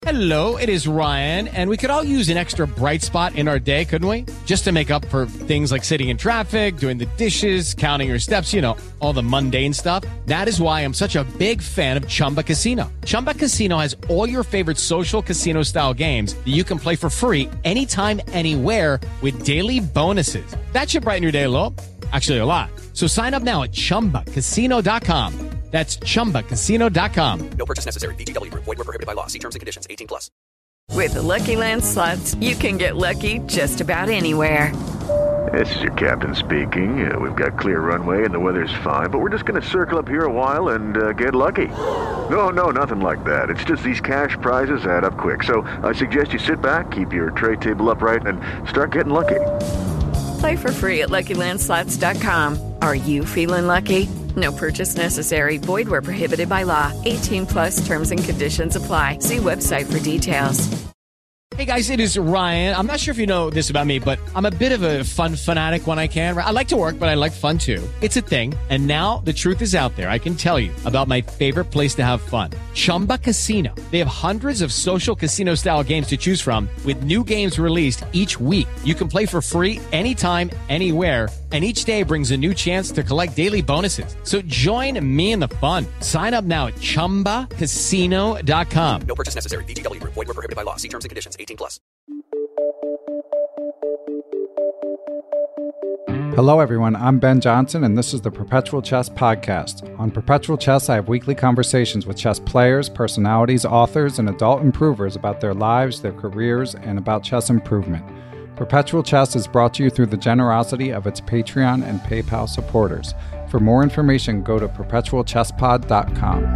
Hello, it is Ryan, and we could all use an extra bright spot in our day, couldn't we? Just to make up for things like sitting in traffic, doing the dishes, counting your steps, you know, all the mundane stuff. That is why I'm such a big fan of Chumba Casino. Chumba Casino has all your favorite social casino-style games that you can play for free anytime, anywhere with daily bonuses. That should brighten your day a little. Actually, a lot. So sign up now at ChumbaCasino.com. That's ChumbaCasino.com. No purchase necessary. VGW Group. Void where prohibited by law. See terms and conditions. 18+. With the Lucky Land Slots, you can get lucky just about anywhere. This is your captain speaking. We've got clear runway and the weather's fine, but we're just going to circle up here a while and get lucky. No, nothing like that. It's just these cash prizes add up quick. So I suggest you sit back, keep your tray table upright, and start getting lucky. Play for free at LuckyLandSlots.com. Are you feeling lucky? No purchase necessary. Void where prohibited by law. 18+ terms and conditions apply. See website for details. Hey guys, it is Ryan. I'm not sure if you know this about me, but I'm a bit of a fun fanatic when I can. I like to work, but I like fun too. It's a thing. And now the truth is out there. I can tell you about my favorite place to have fun. Chumba Casino. They have hundreds of social casino style games to choose from with new games released each week. You can play for free anytime, anywhere. And each day brings a new chance to collect daily bonuses. So join me in the fun. Sign up now at ChumbaCasino.com. No purchase necessary. VGW Group. Void where prohibited by law. See terms and conditions. 18+. Hello everyone, I'm Ben Johnson and this is the Perpetual Chess Podcast. On Perpetual Chess, I have weekly conversations with chess players, personalities, authors, and adult improvers about their lives, their careers, and about chess improvement. Perpetual Chess is brought to you through the generosity of its Patreon and PayPal supporters. For more information, go to perpetualchesspod.com.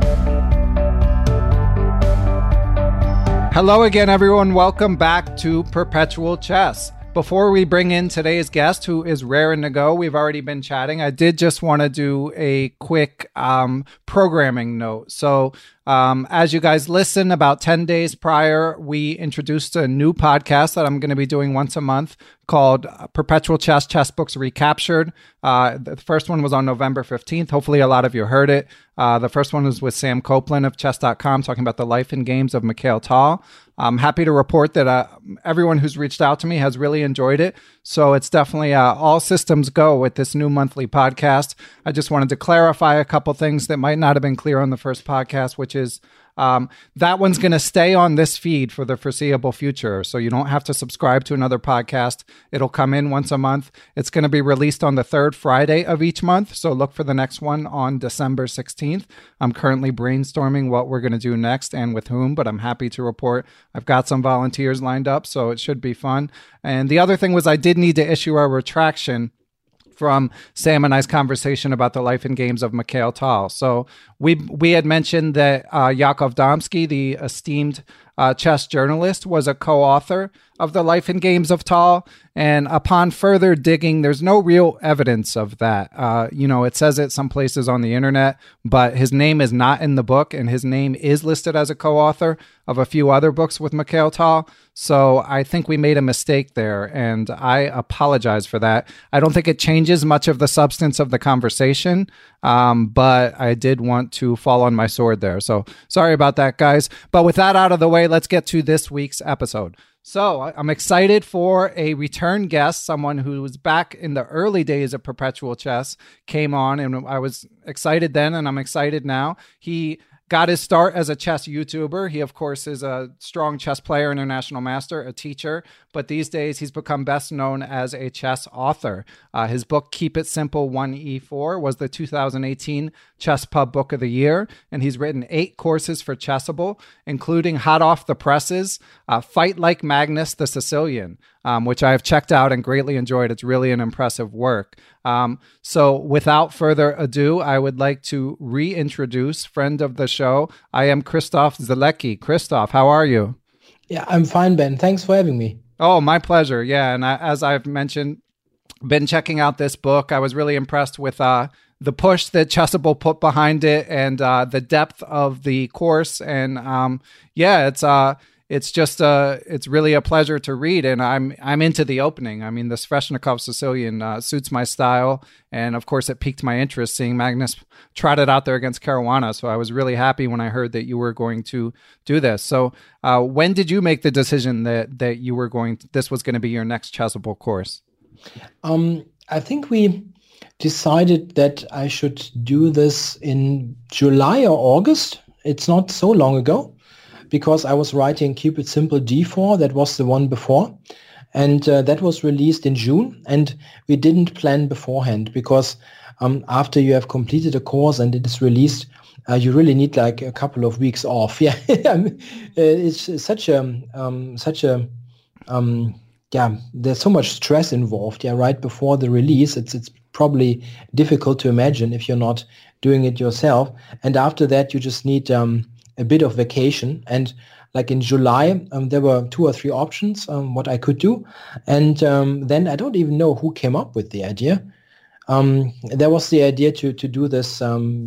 Hello again, everyone. Welcome back to Perpetual Chess. Before we bring in today's guest, who is raring to go, we've already been chatting. I did just want to do a quick programming note. So as you guys listen, about 10 days prior, we introduced a new podcast that I'm going to be doing once a month called Perpetual Chess, Chess Books Recaptured. The first one was on November 15th. Hopefully a lot of you heard it. The first one was with Sam Copeland of Chess.com, talking about the life and games of Mikhail Tal. I'm happy to report that everyone who's reached out to me has really enjoyed it. So it's definitely all systems go with this new monthly podcast. I just wanted to clarify a couple things that might not have been clear on the first podcast, which is that one's going to stay on this feed for the foreseeable future. So you don't have to subscribe to another podcast. It'll come in once a month. It's going to be released on the third Friday of each month. So look for the next one on December 16th. I'm currently brainstorming what we're going to do next and with whom, but I'm happy to report I've got some volunteers lined up, so it should be fun. And the other thing was I did need to issue a retraction from Sam and I's conversation about the life and games of Mikhail Tal. So we had mentioned that Yakov Domsky, the esteemed chess journalist, was a co-author of the life and games of Tal. And upon further digging, there's no real evidence of that. It says it some places on the internet, but his name is not in the book, and his name is listed as a co-author of a few other books with Mikhail Tal. So I think we made a mistake there, and I apologize for that. I don't think it changes much of the substance of the conversation, but I did want to fall on my sword there. So sorry about that, guys. But with that out of the way, let's get to this week's episode. So I'm excited for a return guest, someone who was back in the early days of Perpetual Chess, came on, and I was excited then, and I'm excited now. He got his start as a chess YouTuber. He, of course, is a strong chess player, international master, a teacher, but these days he's become best known as a chess author. His book, Keep It Simple 1E4, was the 2018 Chess Pub Book of the Year, and he's written 8 courses for Chessable, including Hot Off the Presses, Fight Like Magnus the Sicilian, which I have checked out and greatly enjoyed. It's really an impressive work. So without further ado, I would like to reintroduce friend of the show. I am Krzysztof Zielecki. Krzysztof, how are you? Yeah, I'm fine, Ben. Thanks for having me. Oh, my pleasure. Yeah, and as I've mentioned, been checking out this book. I was really impressed with the push that Chessable put behind it and the depth of the course. And it's just it's really a pleasure to read, and I'm into the opening. I mean, the Sveshnikov Sicilian suits my style, and of course it piqued my interest seeing Magnus trot it out there against Caruana. So I was really happy when I heard that you were going to do this. So when did you make the decision that you were this was going to be your next Chessable course? I think we decided that I should do this in July or August. It's not so long ago, because I was writing Keep It Simple D4. That was the one before. And that was released in June. And we didn't plan beforehand, because after you have completed a course and it is released, you really need like a couple of weeks off. Yeah, it's such a there's so much stress involved. Yeah, right before the release, it's probably difficult to imagine if you're not doing it yourself. And after that, you just need a bit of vacation. And like in July, there were 2 or 3 options what I could do. And then I don't even know who came up with the idea. There was the idea to do this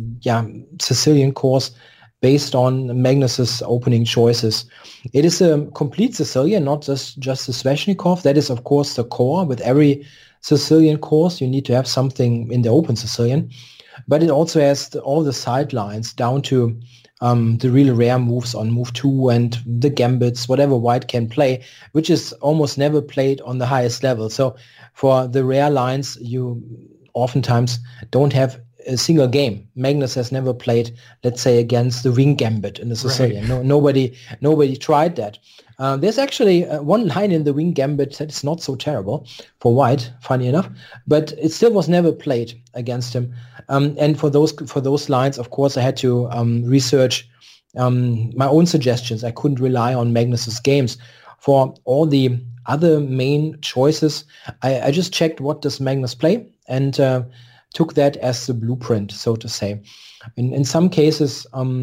Sicilian course based on Magnus's opening choices. It is a complete Sicilian, not just the Sveshnikov. That is, of course, the core. With every Sicilian course, you need to have something in the open Sicilian. But it also has all the sidelines down to the really rare moves on move 2 and the gambits, whatever white can play, which is almost never played on the highest level. So for the rare lines, you oftentimes don't have a single game. Magnus has never played, let's say, against the wing gambit in the Sicilian. Right. Nobody tried that. There's actually one line in the wing gambit that is not so terrible for white, funny enough, but it still was never played against him. And for those lines, of course, I had to research my own suggestions. I couldn't rely on Magnus's games. For all the other main choices, I just checked what does Magnus play and took that as the blueprint, so to say. In some cases,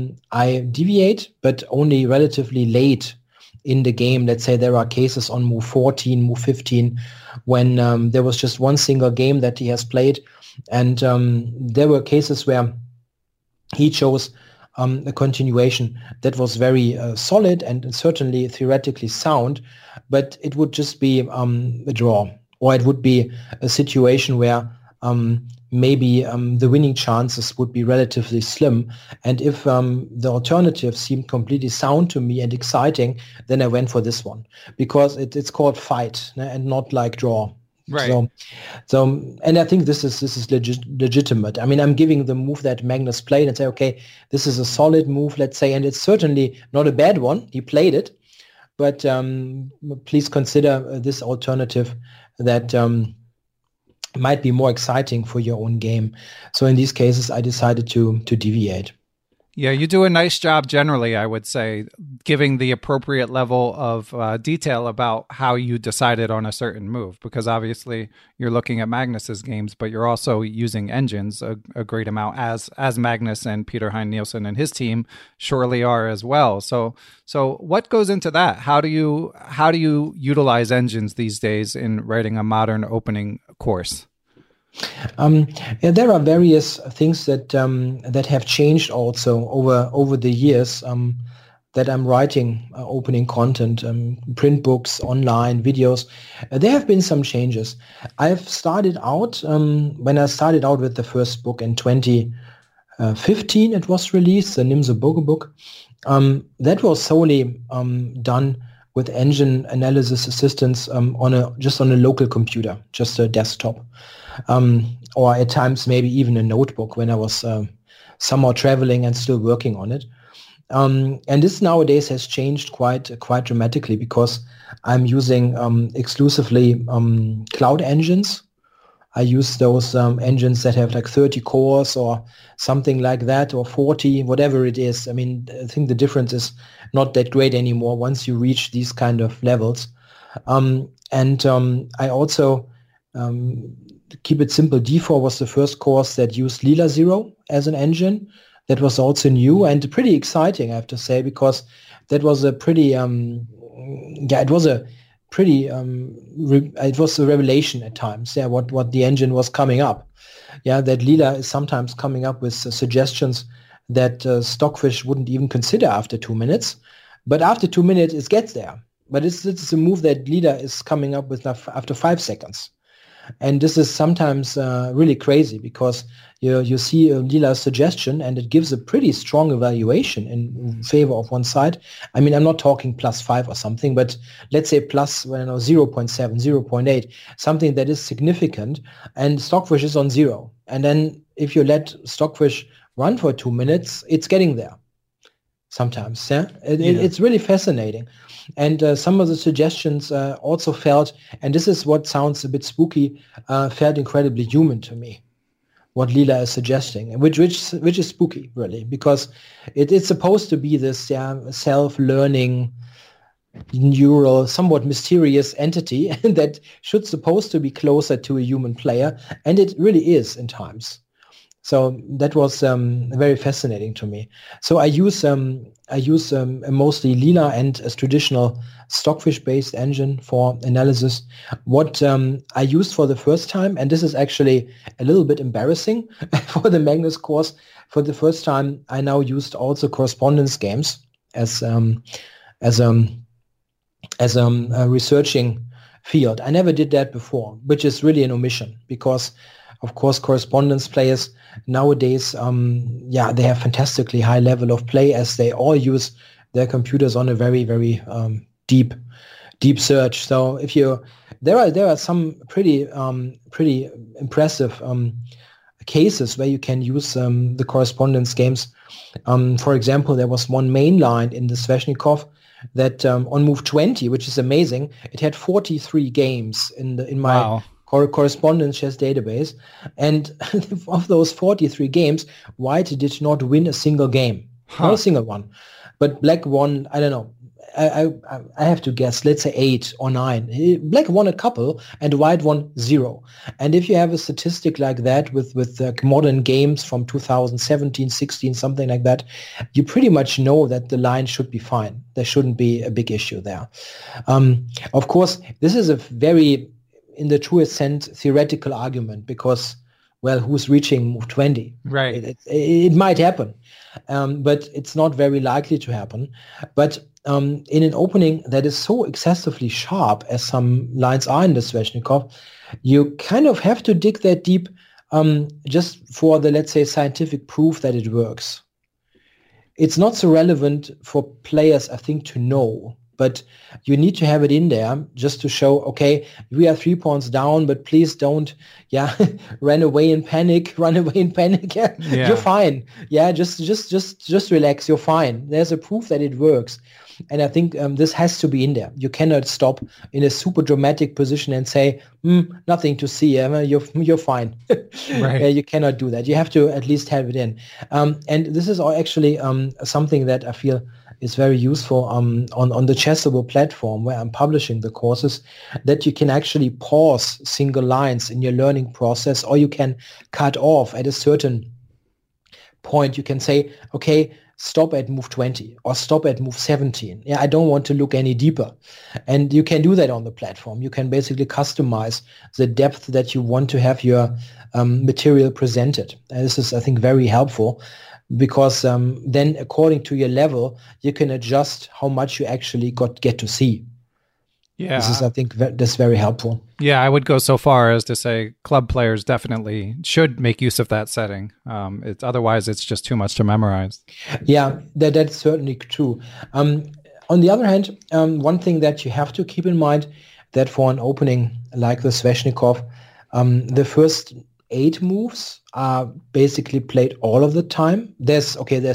I deviate, but only relatively late in the game. Let's say there are cases on move 14, move 15, when there was just one single game that he has played. And there were cases where he chose a continuation that was very solid and certainly theoretically sound, but it would just be a draw, or it would be a situation where maybe the winning chances would be relatively slim. And if the alternative seemed completely sound to me and exciting, then I went for this one, because it's called fight and not like draw. Right. So, and I think this is legitimate. I mean, I'm giving the move that Magnus played and say, okay, this is a solid move, let's say, and it's certainly not a bad one. He played it, but please consider this alternative that might be more exciting for your own game. So in these cases, I decided to deviate. Yeah, you do a nice job generally, I would say, giving the appropriate level of detail about how you decided on a certain move, because obviously you're looking at Magnus's games, but you're also using engines a great amount, as Magnus and Peter Hein Nielsen and his team surely are as well. So what goes into that? How do you utilize engines these days in writing a modern opening course? There are various things that have changed also over the years that I'm writing opening content, print books, online videos. There have been some changes. I've started out when I started out with the first book in 2015. It was released, the Nimzo Boge book. That was solely done with engine analysis assistance just on a local computer, just a desktop. Or at times maybe even a notebook when I was somehow traveling and still working on it. And this nowadays has changed quite dramatically, because I'm using exclusively cloud engines. I use those engines that have like 30 cores or something like that, or 40, whatever it is. I mean, I think the difference is not that great anymore once you reach these kind of levels. I also Keep It Simple D4 was the first course that used Lila Zero as an engine. That was also new and pretty exciting, I have to say, because that was a pretty, it was a revelation at times. Yeah, what the engine was coming up. Yeah, that Lila is sometimes coming up with suggestions that Stockfish wouldn't even consider after 2 minutes. But after 2 minutes, it gets there. But it's a move that Lila is coming up with after 5 seconds. And this is sometimes really crazy because you see Lila's suggestion and it gives a pretty strong evaluation in favor of one side. I mean, I'm not talking +5 or something, but let's say plus 0.7, 0.8, something that is significant, and Stockfish is on 0. And then if you let Stockfish run for 2 minutes, it's getting there sometimes. Yeah, it's really fascinating. And some of the suggestions also felt, and this is what sounds a bit spooky, felt incredibly human to me. What Lila is suggesting, which is spooky, really, because it's supposed to be this self-learning, neural, somewhat mysterious entity that should supposed to be closer to a human player, and it really is in times. So that was very fascinating to me. So I use mostly Lila and a traditional Stockfish-based engine for analysis. What I used for the first time, and this is actually a little bit embarrassing for the Magnus course, for the first time I now used also correspondence games as a researching field. I never did that before, which is really an omission because, of course, correspondence players nowadays, they have fantastically high level of play as they all use their computers on a very, very deep search. So there are some pretty impressive cases where you can use the correspondence games. For example, there was one main line in the Sveshnikov that on move 20, which is amazing, it had 43 games in my Wow. Correspondence chess database, and of those 43 games, White did not win a single game, not a single one, but Black won. I don't know. I have to guess. Let's say 8 or 9. Black won a couple, and White won 0. And if you have a statistic like that with modern games from 2017, 16, something like that, you pretty much know that the line should be fine. There shouldn't be a big issue there. Of course, this is a very, in the truest sense, theoretical argument because, well, who's reaching move 20? Right. It might happen, but it's not very likely to happen. But in an opening that is so excessively sharp as some lines are in the Sveshnikov, you kind of have to dig that deep just for the, let's say, scientific proof that it works. It's not so relevant for players, I think, to know. But you need to have it in there just to show, okay, we are 3 pawns down, but please don't, run away in panic. Yeah. You're fine. Yeah, just relax. You're fine. There's a proof that it works. And I think this has to be in there. You cannot stop in a super dramatic position and say, nothing to see. You're fine. Right. You cannot do that. You have to at least have it in. And this is actually something that I feel is very useful on the Chessable platform where I'm publishing the courses, that you can actually pause single lines in your learning process, or you can cut off at a certain point. You can say, okay, stop at move 20 or stop at move 17. Yeah, I don't want to look any deeper. And you can do that on the platform. You can basically customize the depth that you want to have your material presented. And this is, I think, very helpful because then according to your level, you can adjust how much you actually get to see. Yeah. This is, I think, that's very helpful. Yeah, I would go so far as to say club players definitely should make use of that setting. Otherwise, it's just too much to memorize. Yeah, that's certainly true. On the other hand, one thing that you have to keep in mind that for an opening like the Sveshnikov, the first 8 moves are basically played all of the time. There's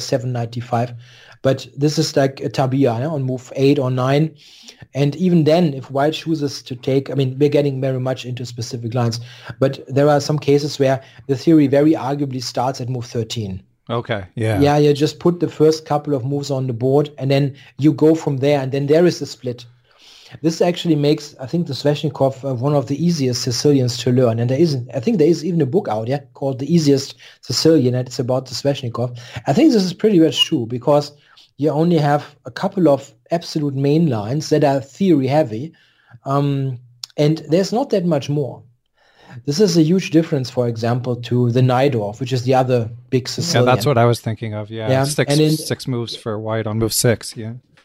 795, but this is like a tabia on move 8 or 9. And even then, if White chooses to take, I mean, we're getting very much into specific lines, but there are some cases where the theory very arguably starts at move 13. Okay, yeah. Yeah, you just put the first couple of moves on the board, and then you go from there, and then there is a split. This actually makes, I think, the Sveshnikov one of the easiest Sicilians to learn. And I think there is even a book out, called The Easiest Sicilian, and it's about the Sveshnikov. I think this is pretty much true, because you only have a couple of absolute main lines that are theory heavy, and there's not that much more. This is a huge difference, for example, to the Najdorf, which is the other big Sicilian. Yeah, that's what I was thinking of. Yeah, Yeah. Six moves for White on move 6. Yeah.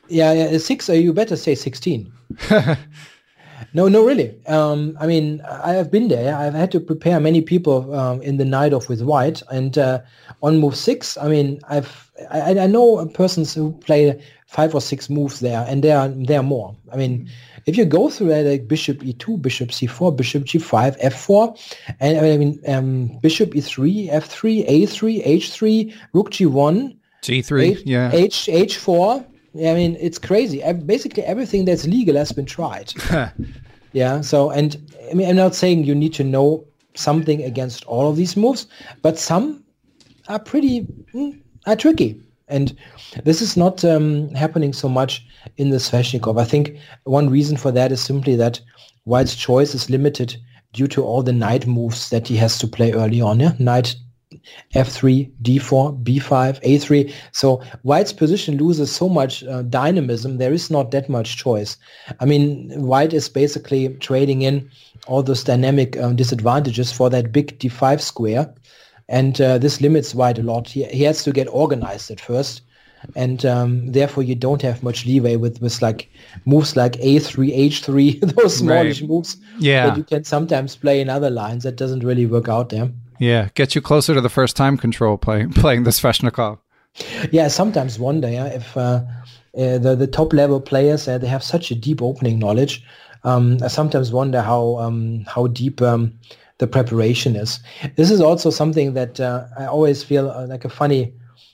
Yeah, 6, you better say 16. No, really. I mean, I have been there. I've had to prepare many people in the night of with white, and on move 6. I mean, I know persons who play 5 or 6 moves there, and there are more. I mean, if you go through that, like bishop e2, bishop c4, bishop g5, f4, and I mean bishop e3, f3, a3, h3, rook g1, g3, yeah, h4. I mean, it's crazy. Basically, everything that's legal has been tried. Yeah. So, and I mean, I'm not saying you need to know something against all of these moves, but some are pretty tricky. And this is not happening so much in the Sveshnikov. I think one reason for that is simply that White's choice is limited due to all the knight moves that he has to play early on. Yeah? Knight f3, d4, b5, a3. So White's position loses so much dynamism. There is not that much choice. I mean, White is basically trading in all those dynamic disadvantages for that big d5 square. And this limits White a lot. He has to get organized at first. And therefore, you don't have much leeway with like moves like a3, h3, those smallish moves that you can sometimes play in other lines. That doesn't really work out there. Yeah, get you closer to the first time control playing the Sveshnikov. Yeah, I sometimes wonder if the top level players they have such a deep opening knowledge. I sometimes wonder how deep the preparation is. This is also something that I always feel like a funny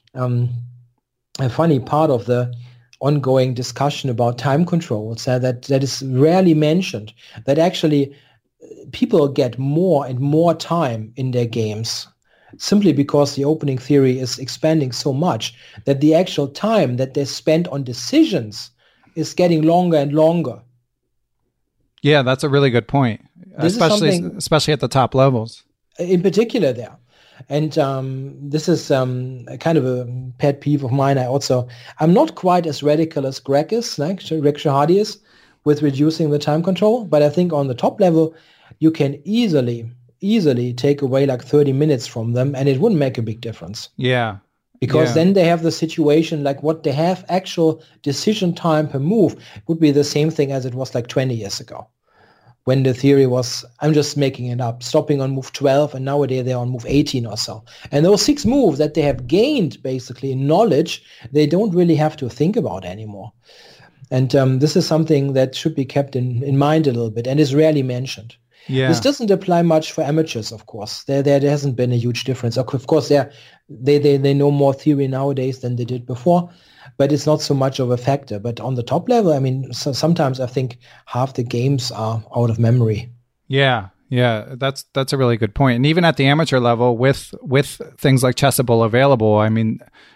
part of the ongoing discussion about time control. That is rarely mentioned. That actually people get more and more time in their games simply because the opening theory is expanding so much that the actual time that they spend on decisions is getting longer and longer. Yeah, that's a really good point, especially at the top levels. In particular there. And this is kind of a pet peeve of mine. I'm not quite as radical as Greg is, like Greg Shahade is, with reducing the time control. But I think on the top level, you can easily take away like 30 minutes from them, and it wouldn't make a big difference. Yeah. Because then they have the situation like what they have actual decision time per move would be the same thing as it was like 20 years ago. When the theory was, I'm just making it up, stopping on move 12, and nowadays they're on move 18 or so. And those 6 moves that they have gained basically in knowledge, they don't really have to think about anymore. And this is something that should be kept in mind a little bit and is rarely mentioned. Yeah. This doesn't apply much for amateurs, of course. There hasn't been a huge difference. Of course, they know more theory nowadays than they did before, but it's not so much of a factor. But on the top level, I mean, sometimes I think half the games are out of memory. Yeah, that's a really good point. And even at the amateur level, with things like Chessable available, I mean,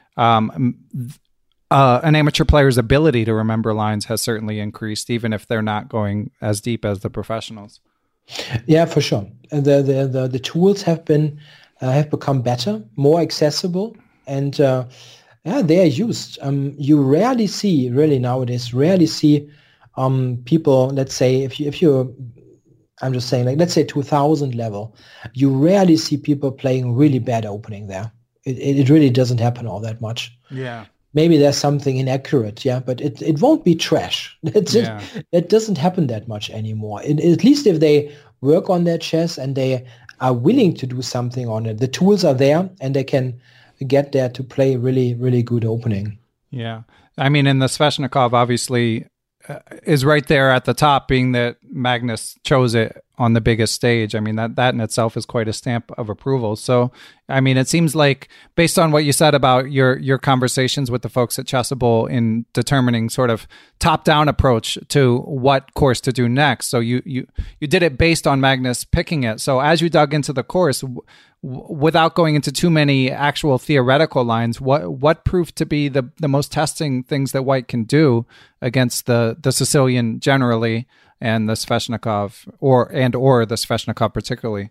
an amateur player's ability to remember lines has certainly increased, even if they're not going as deep as the professionals. Yeah, for sure. The tools have become better, more accessible, and they are used. You rarely see people. Let's say if you, I'm just saying, like let's say 2000 level, you rarely see people playing really bad opening there. It really doesn't happen all that much. Yeah. Maybe there's something inaccurate, but it won't be trash. It doesn't happen that much anymore. At least if they work on their chess and they are willing to do something on it, the tools are there and they can get there to play really, really good opening. Yeah. I mean, and the Sveshnikov obviously is right there at the top, being that Magnus chose it on the biggest stage. I mean, that in itself is quite a stamp of approval. So, I mean, it seems like based on what you said about your conversations with the folks at Chessable in determining sort of top-down approach to what course to do next. So you did it based on Magnus picking it. So as you dug into the course, without going into too many actual theoretical lines, what proved to be the most testing things that White can do against the Sicilian generally, and the Sveshnikov or the Sveshnikov particularly?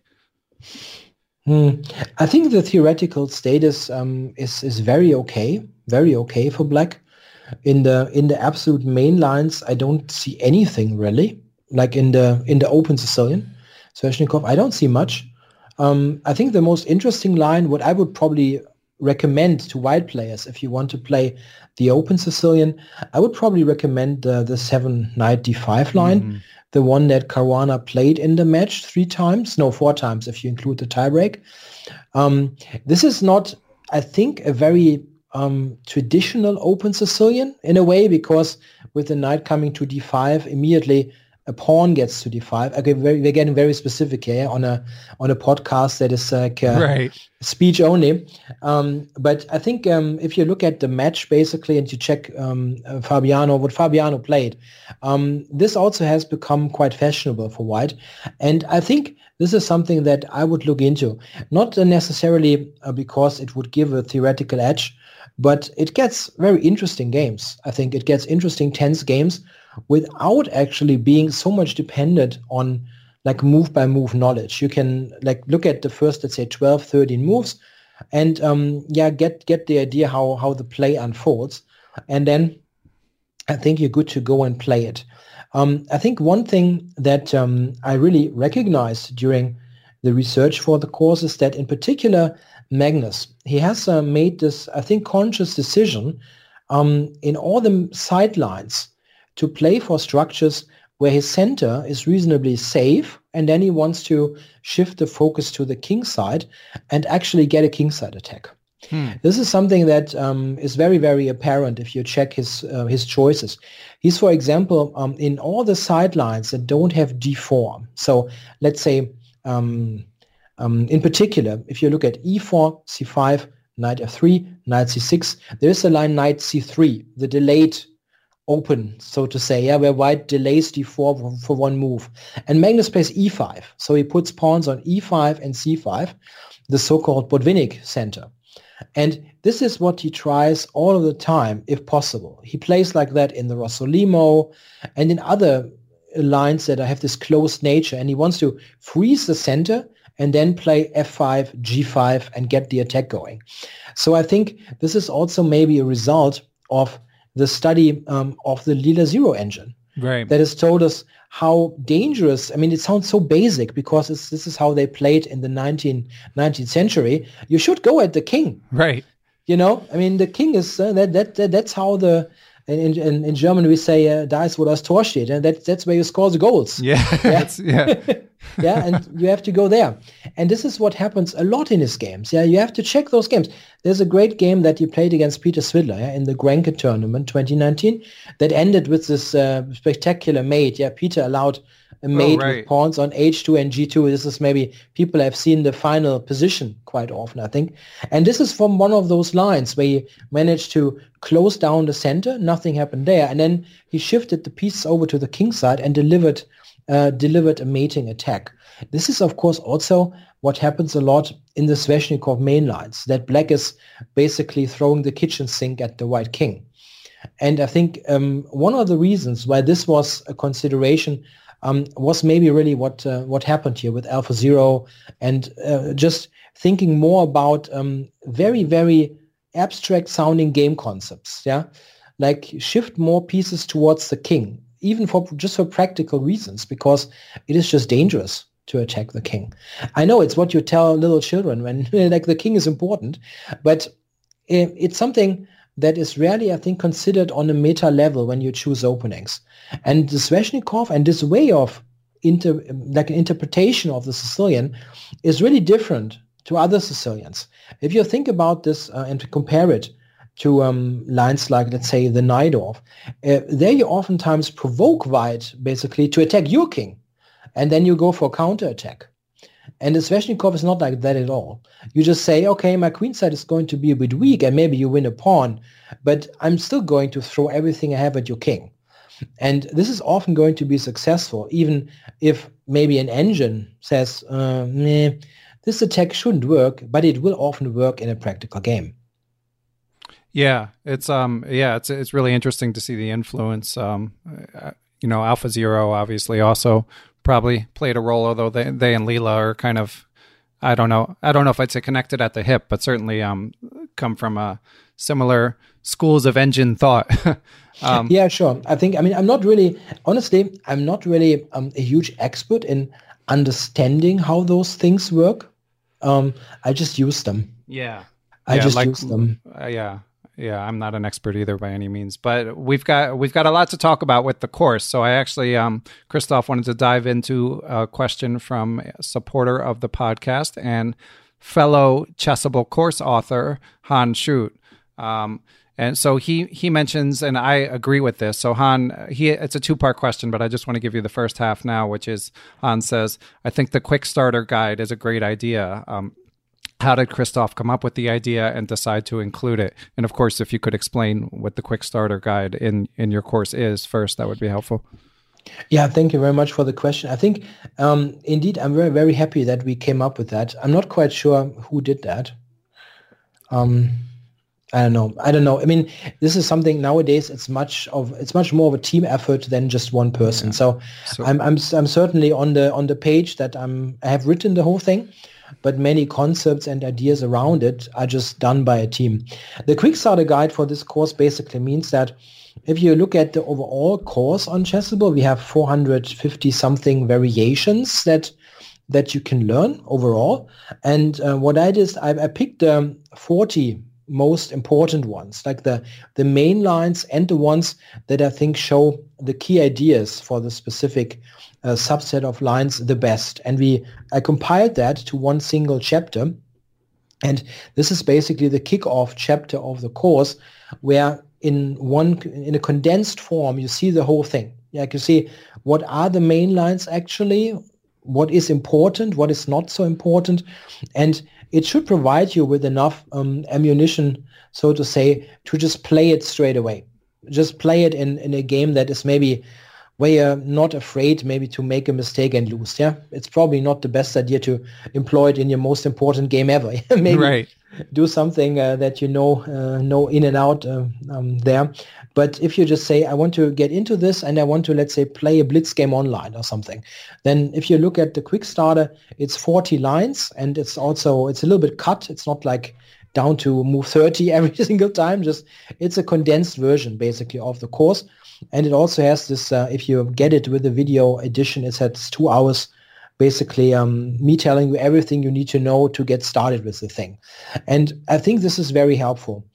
I think the theoretical status is very okay for Black. In the absolute main lines, I don't see anything really. Like in the open Sicilian Sveshnikov, I don't see much. I think the most interesting line, what I would probably recommend to white players, if you want to play the open Sicilian, I would probably recommend the 7 knight d5 line, the one that Caruana played in the match 4 times if you include the tiebreak. This is not, I think, a very traditional open Sicilian in a way, because with the knight coming to d5, immediately a pawn gets to d5. Okay, we're getting very specific here on a podcast that is like speech only. But I think if you look at the match basically and you check what Fabiano played, this also has become quite fashionable for white. And I think this is something that I would look into, not necessarily because it would give a theoretical edge, but it gets very interesting games. I think it gets interesting, tense games without actually being so much dependent on like move by move knowledge. You can like look at the first, let's say 12, 13 moves and get the idea how the play unfolds. And then I think you're good to go and play it. I think one thing that I really recognized during the research for the course is that in particular, Magnus, he has made this, I think, conscious decision in all the sidelines to play for structures where his center is reasonably safe, and then he wants to shift the focus to the king side and actually get a king side attack. This is something that is very, very apparent if you check his choices. He's, for example, in all the sidelines that don't have d4. So let's say, in particular, if you look at e4, c5, knight f3, knight c6, there is a line knight c3, the delayed open, so to say, where white delays d4 for one move. And Magnus plays e5, so he puts pawns on e5 and c5, the so-called Botvinnik center. And this is what he tries all of the time, if possible. He plays like that in the Rossolimo and in other lines that have this closed nature, and he wants to freeze the center and then play f5, g5, and get the attack going. So I think this is also maybe a result of the study of the Lila Zero engine. That has told us how dangerous, I mean, it sounds so basic because this is how they played in the 19th century. You should go at the king. Right. You know, I mean, the king is, that's how in German we say, da ist wo das Tor steht, and that's where you score the goals. And you have to go there. And this is what happens a lot in his games. You have to check those games. There's a great game that he played against Peter Svidler in the Grenke tournament 2019 that ended with this spectacular mate. Peter allowed a mate with pawns on h2 and g2. This is maybe people have seen the final position quite often, I think. And this is from one of those lines where he managed to close down the center. Nothing happened there. And then he shifted the pieces over to the king side and delivered a mating attack. This is, of course, also what happens a lot in the Sveshnikov main lines, that black is basically throwing the kitchen sink at the white king. And I think one of the reasons why this was a consideration was maybe really what happened here with AlphaZero and just thinking more about very, very abstract sounding game concepts, like shift more pieces towards the king, even for practical reasons, because it is just dangerous to attack the king. I know it's what you tell little children when like the king is important, but it's something that is rarely, I think, considered on a meta level when you choose openings. And the Sveshnikov and this way of interpretation of the Sicilian is really different to other Sicilians. If you think about this and compare it to lines like, let's say, the Najdorf, there you oftentimes provoke white basically to attack your king, and then you go for counterattack. And the Sveshnikov is not like that at all. You just say, okay, my queen side is going to be a bit weak, and maybe you win a pawn, but I'm still going to throw everything I have at your king. And this is often going to be successful, even if maybe an engine says, this attack shouldn't work, but it will often work in a practical game. Yeah, it's really interesting to see the influence. AlphaZero obviously also probably played a role, although they and Lila are kind of, I don't know if I'd say connected at the hip, but certainly come from similar schools of engine thought. Yeah, sure. I'm not really a huge expert in understanding how those things work. I just use them. Yeah. I just use them. Yeah, I'm not an expert either by any means, but we've got a lot to talk about with the course. So I actually, Christoph, wanted to dive into a question from a supporter of the podcast and fellow Chessable course author, Han Schut. And so he mentions, and I agree with this. So Han, it's a two-part question, but I just want to give you the first half now, which is, Han says, I think the quick starter guide is a great idea. How did Christoph come up with the idea and decide to include it? And of course, if you could explain what the quick starter guide in your course is first, that would be helpful. Yeah, thank you very much for the question. I think, indeed, I'm very, very happy that we came up with that. I'm not quite sure who did that. I don't know. I mean, this is something nowadays. It's much more of a team effort than just one person. Yeah. So I'm certainly on the page that I have written the whole thing, but many concepts and ideas around it are just done by a team. The quick starter guide for this course basically means that if you look at the overall course on Chessable, we have 450 something variations that you can learn overall. And what I did is I picked 40 most important ones, like the main lines and the ones that I think show the key ideas for the specific subset of lines the best. And I compiled that to one single chapter. And this is basically the kickoff chapter of the course, where in a condensed form, you see the whole thing. Like you see what are the main lines actually, what is important, what is not so important. And it should provide you with enough ammunition, so to say, to just play it straight away. Just play it in a game that is maybe where you're not afraid maybe to make a mistake and lose. Yeah, it's probably not the best idea to employ it in your most important game ever. Maybe right. Do something that you know in and out there. But if you just say, I want to get into this and I want to, let's say, play a blitz game online or something, then if you look at the quick starter, it's 40 lines, and it's a little bit cut. It's not like down to move 30 every single time. Just it's a condensed version basically of the course. And it also has this, if you get it with the video edition, it has 2 hours, basically me telling you everything you need to know to get started with the thing. And I think this is very helpful.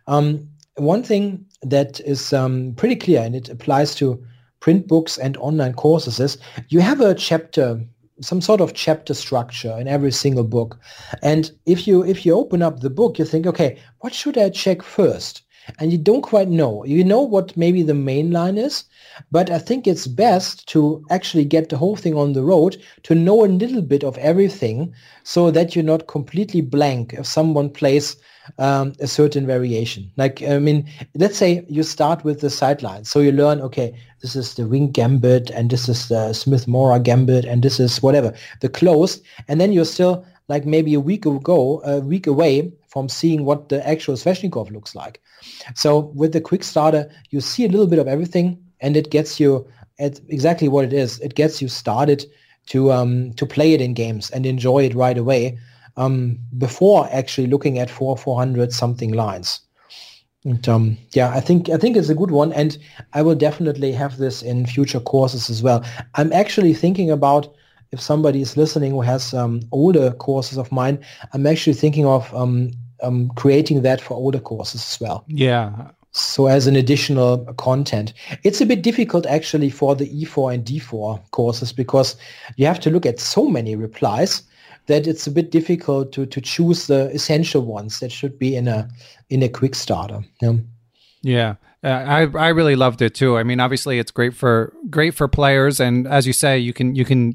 One thing that is pretty clear, and it applies to print books and online courses, is you have a chapter, some sort of chapter structure in every single book. And if you open up the book, you think, okay, what should I check first? And you don't quite know. You know what maybe the main line is, but I think it's best to actually get the whole thing on the road, to know a little bit of everything, so that you're not completely blank if someone plays a certain variation. Like, I mean, let's say you start with the sidelines. So you learn, okay, this is the wing gambit, and this is the Smith-Morra gambit, and this is whatever, the closed. And then you're still like maybe a week away from seeing what the actual Sveshnikov looks like. So with the quick starter, you see a little bit of everything, and it gets you at exactly what it is. It gets you started to play it in games and enjoy it right away, before actually looking at 400 something lines. And I think it's a good one, and I will definitely have this in future courses as well. I'm actually thinking about, if somebody is listening who has older courses of mine, I'm actually thinking of creating that for older courses as well. Yeah. So as an additional content. It's a bit difficult actually for the E4 and D4 courses, because you have to look at so many replies that it's a bit difficult to choose the essential ones that should be in a quick starter. Yeah. I really loved it too. I mean, obviously it's great for players, and as you say, you can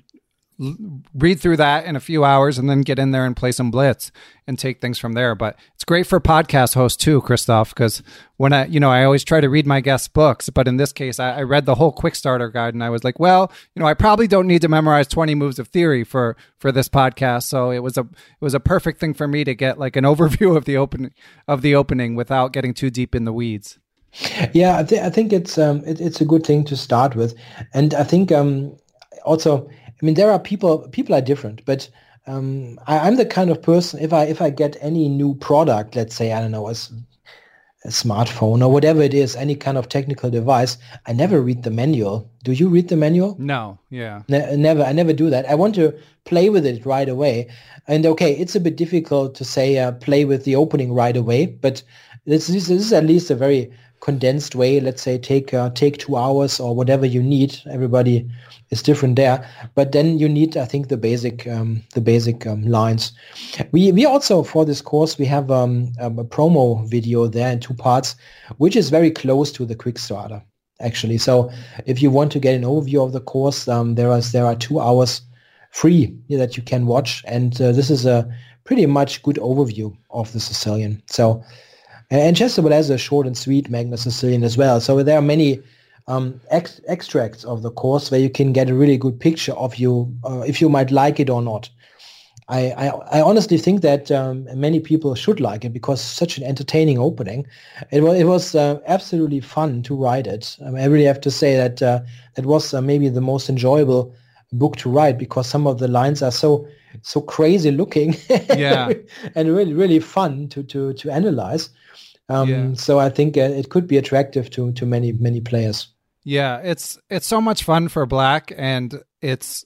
read through that in a few hours and then get in there and play some blitz and take things from there. But it's great for podcast hosts too, Christoph, because when I always try to read my guests' books, but in this case, I read the whole quick starter guide, and I was like, well, I probably don't need to memorize 20 moves of theory for this podcast. So it was a perfect thing for me to get like an overview of the opening without getting too deep in the weeds. Yeah, I think it's a good thing to start with. And I think also, I mean, there are people are different, but I'm the kind of person, if I get any new product, let's say, I don't know, a smartphone or whatever it is, any kind of technical device, I never read the manual. Do you read the manual? No, yeah. Never. I never do that. I want to play with it right away. And okay, it's a bit difficult to say play with the opening right away, but this is at least a very condensed way. Let's say take 2 hours or whatever you need. Everybody is different there, but then you need, I think, the basic lines. We also, for this course, we have a promo video there in 2 parts, which is very close to the quick starter, actually. So if you want to get an overview of the course, there are 2 hours free that you can watch, and this is a pretty much good overview of the Sicilian. So, and Chessable has a short and sweet Magnus Sicilian as well. So there are many extracts of the course where you can get a really good picture of if you might like it or not. I honestly think that many people should like it because it's such an entertaining opening. It was absolutely fun to write it. I really have to say that it was maybe the most enjoyable book to write because some of the lines are so crazy looking, yeah, and really fun to analyze. So I think it could be attractive to many players. Yeah, it's so much fun for Black, and it's,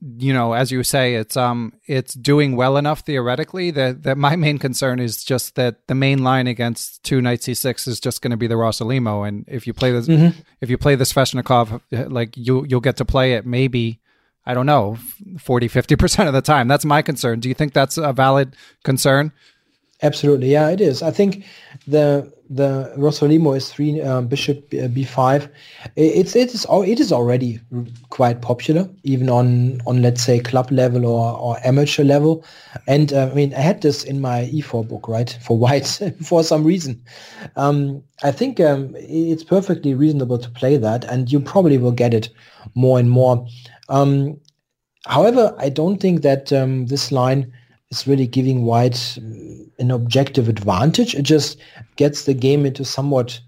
as you say, it's doing well enough theoretically that my main concern is just that the main line against 2 knight c6 is just going to be the Rossolimo, and if you play this Sveshnikov, like you'll get to play it maybe, I don't know, 40-50% of the time. That's my concern. Do you think that's a valid concern? Absolutely, yeah, it is. I think the Rossolimo is 3 bishop b5. It is already quite popular, even on let's say club level or amateur level. And I had this in my e4 book, right, for white for some reason. I think it's perfectly reasonable to play that, and you probably will get it more and more. However, I don't think that this line is really giving white an objective advantage. It just gets the game into somewhat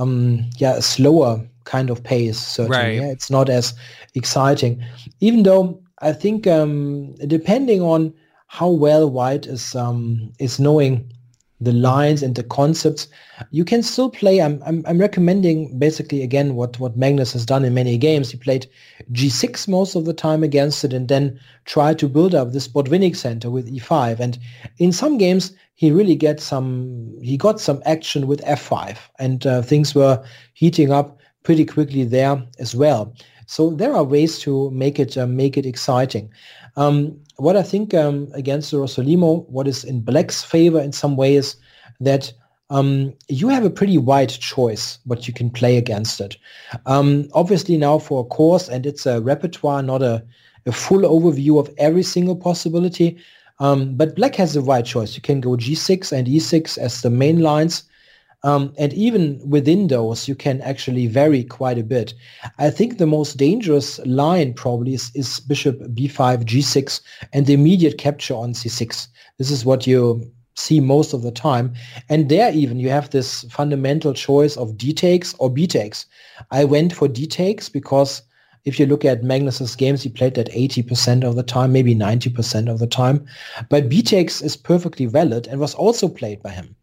a slower kind of pace, certainly. Right. Yeah? It's not as exciting. Even though I think depending on how well white is knowing the lines and the concepts, you can still play. I'm recommending basically again what Magnus has done in many games. He played g6 most of the time against it, and then tried to build up this Botvinnik center with e5. And in some games, he really got some action with f5, and things were heating up pretty quickly there as well. So there are ways to make it exciting. What I think against the Rossolimo, what is in Black's favor in some ways, that you have a pretty wide choice what you can play against it. Obviously now for a course, and it's a repertoire, not a full overview of every single possibility, but Black has a wide choice. You can go g6 and e6 as the main lines. And even within those, you can actually vary quite a bit. I think the most dangerous line probably is bishop b5, g6, and the immediate capture on c6. This is what you see most of the time. And there even you have this fundamental choice of d takes or b takes. I went for d takes because if you look at Magnus's games, he played that 80% of the time, maybe 90% of the time. But b takes is perfectly valid and was also played by him.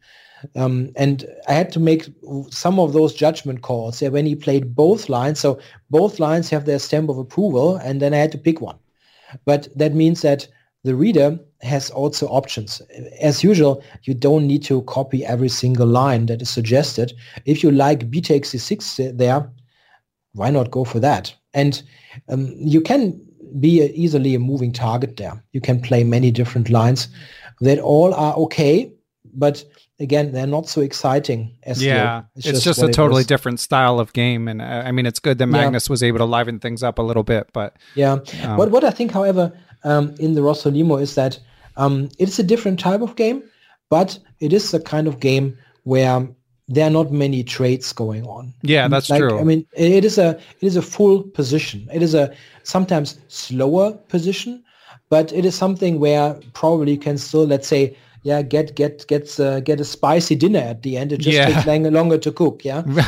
And I had to make some of those judgment calls when he played both lines. So both lines have their stamp of approval, and then I had to pick one. But that means that the reader has also options. As usual, you don't need to copy every single line that is suggested. If you like b takes c6 there, why not go for that? And you can be easily a moving target there. You can play many different lines that all are okay, but again, they're not so exciting as it's just a totally different style of game. And it's good that Magnus was able to liven things up a little bit, but what I think, however, in the Rossolimo is that it's a different type of game, but it is a kind of game where there are not many trades going on. Yeah, that's true. It is a full position. It is a sometimes slower position, but it is something where probably you can still, let's say, get a spicy dinner at the end. It just takes longer to cook.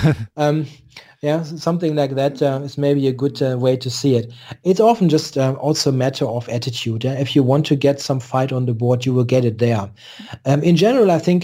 Something like that is maybe a good way to see it. It's often just also a matter of attitude. If you want to get some fight on the board, you will get it there. In general, I think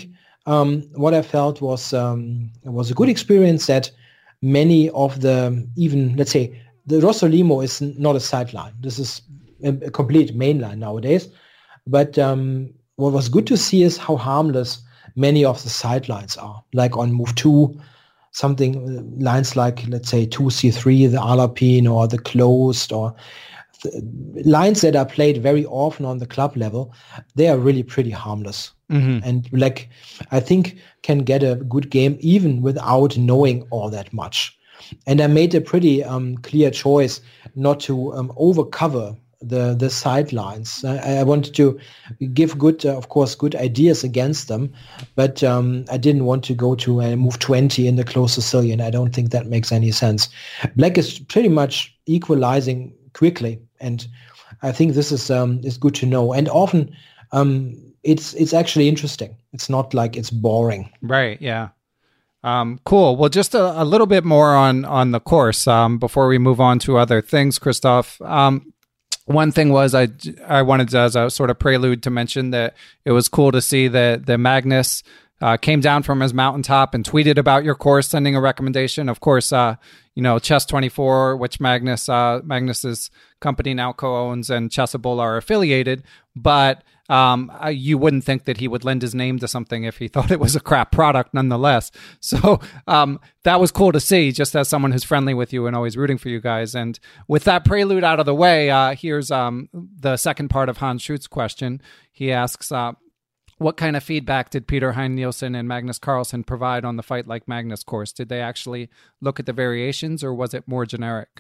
what I felt was a good experience that many of the, even, let's say, the Rossolimo is not a sideline. This is a complete mainline nowadays. But what was good to see is how harmless many of the sidelines are. Like on Move 2, something lines like, let's say, 2C3, the Alapine, or the Closed, or lines that are played very often on the club level, they are really pretty harmless. And like, I think can get a good game even without knowing all that much. And I made a pretty clear choice not to overcover the sidelines. I wanted to give good, of course, good ideas against them, but I didn't want to go to Move 20 in the closed Sicilian. I don't think that makes any sense. Black is pretty much equalizing quickly, and I think this is good to know. And often it's actually interesting. It's not like it's boring. Right. Yeah. Cool. Well, just a little bit more on the course before we move on to other things, Christoph. One thing was I wanted to, as a sort of prelude, to mention that it was cool to see that the Magnus came down from his mountaintop and tweeted about your course, sending a recommendation. Of course, Chess24, which Magnus's company now co-owns, and Chessable are affiliated, but you wouldn't think that he would lend his name to something if he thought it was a crap product nonetheless. So that was cool to see, just as someone who's friendly with you and always rooting for you guys. And with that prelude out of the way, here's the second part of Hans Schutz's question. He asks, what kind of feedback did Peter Hein Nielsen and Magnus Carlsen provide on the Fight Like Magnus course? Did they actually look at the variations, or was it more generic?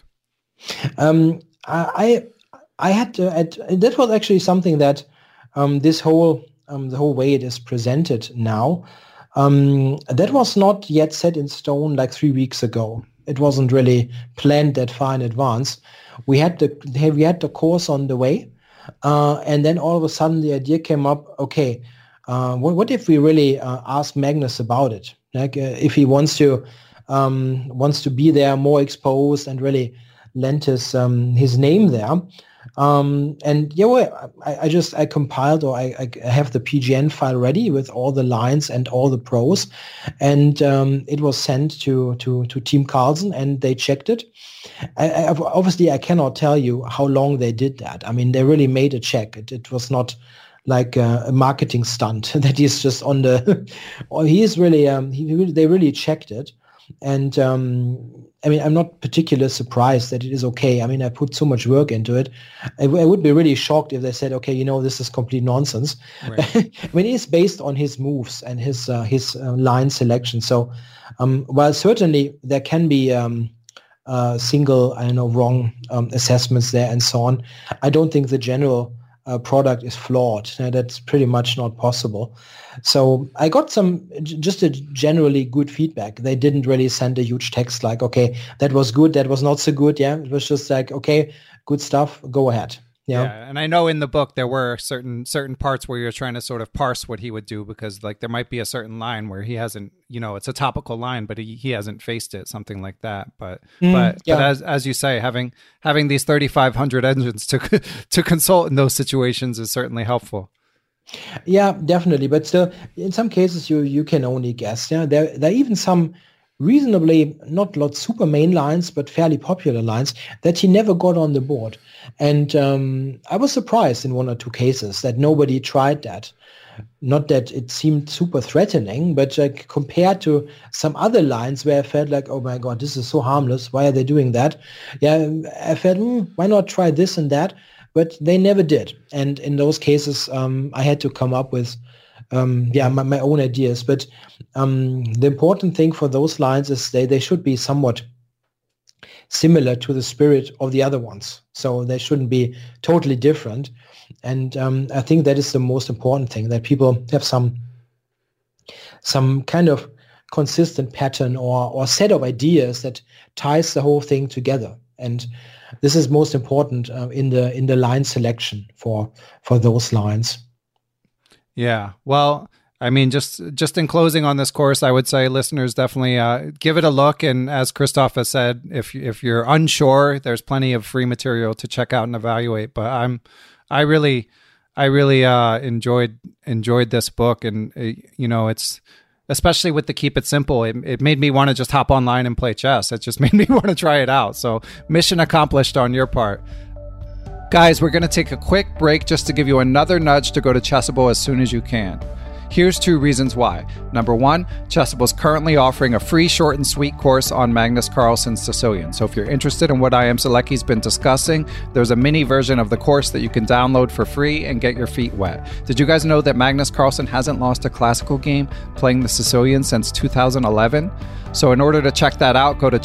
I had to, that was actually something that this whole the whole way it is presented now, that was not yet set in stone like 3 weeks ago. It wasn't really planned that far in advance. We had the course on the way, and then all of a sudden the idea came up. Okay, what if we really ask Magnus about it? Like if he wants to be there, more exposed, and really lend his name there. And yeah, well, I compiled, or I have the PGN file ready with all the lines and all the pros, and it was sent to Team Carlsen, and they checked it. Obviously, I cannot tell you how long they did that. I mean, they really made a check. It was not like a marketing stunt that he's just on the. He is really. They really checked it, and. I mean, I'm not particularly surprised that it is okay. I mean, I put so much work into it. I would be really shocked if they said, okay, this is complete nonsense. Right. I mean, it's based on his moves and his line selection. So while certainly there can be single, wrong assessments there and so on, I don't think the general product is flawed. That's pretty much not possible. So I got just a generally good feedback. They didn't really send a huge text like, okay, that was good, that was not so good. Yeah, it was just like, okay, good stuff, go ahead. Yeah, and I know in the book there were certain parts where you're trying to sort of parse what he would do, because like there might be a certain line where he hasn't, it's a topical line, but he hasn't faced it, something like that. But as you say, having these 3,500 engines to consult in those situations is certainly helpful. Yeah, definitely. But still, in some cases, you can only guess. Yeah, there are even some reasonably, not super main lines, but fairly popular lines that he never got on the board. And I was surprised in one or two cases that nobody tried that. Not that it seemed super threatening, but like compared to some other lines where I felt like, oh my God, this is so harmless. Why are they doing that? Yeah, I felt, why not try this and that? But they never did. And in those cases, I had to come up with my own ideas. But the important thing for those lines is they should be somewhat similar to the spirit of the other ones. So they shouldn't be totally different. And I think that is the most important thing, that people have some kind of consistent pattern or set of ideas that ties the whole thing together. And this is most important in the line selection for those lines. Yeah. Well, I mean, just in closing on this course, I would say listeners definitely give it a look. And as Christoph has said, if you're unsure, there's plenty of free material to check out and evaluate. But I really enjoyed enjoyed this book. And, it's especially with the Keep It Simple, it made me want to just hop online and play chess. It just made me want to try it out. So mission accomplished on your part. Guys, we're going to take a quick break just to give you another nudge to go to Chessable as soon as you can. Here's 2 reasons why. Number 1, Chessable is currently offering a free short and sweet course on Magnus Carlsen's Sicilian. So if you're interested in what I Am Selecki's been discussing, there's a mini version of the course that you can download for free and get your feet wet. Did you guys know that Magnus Carlsen hasn't lost a classical game playing the Sicilian since 2011? So in order to check that out, go to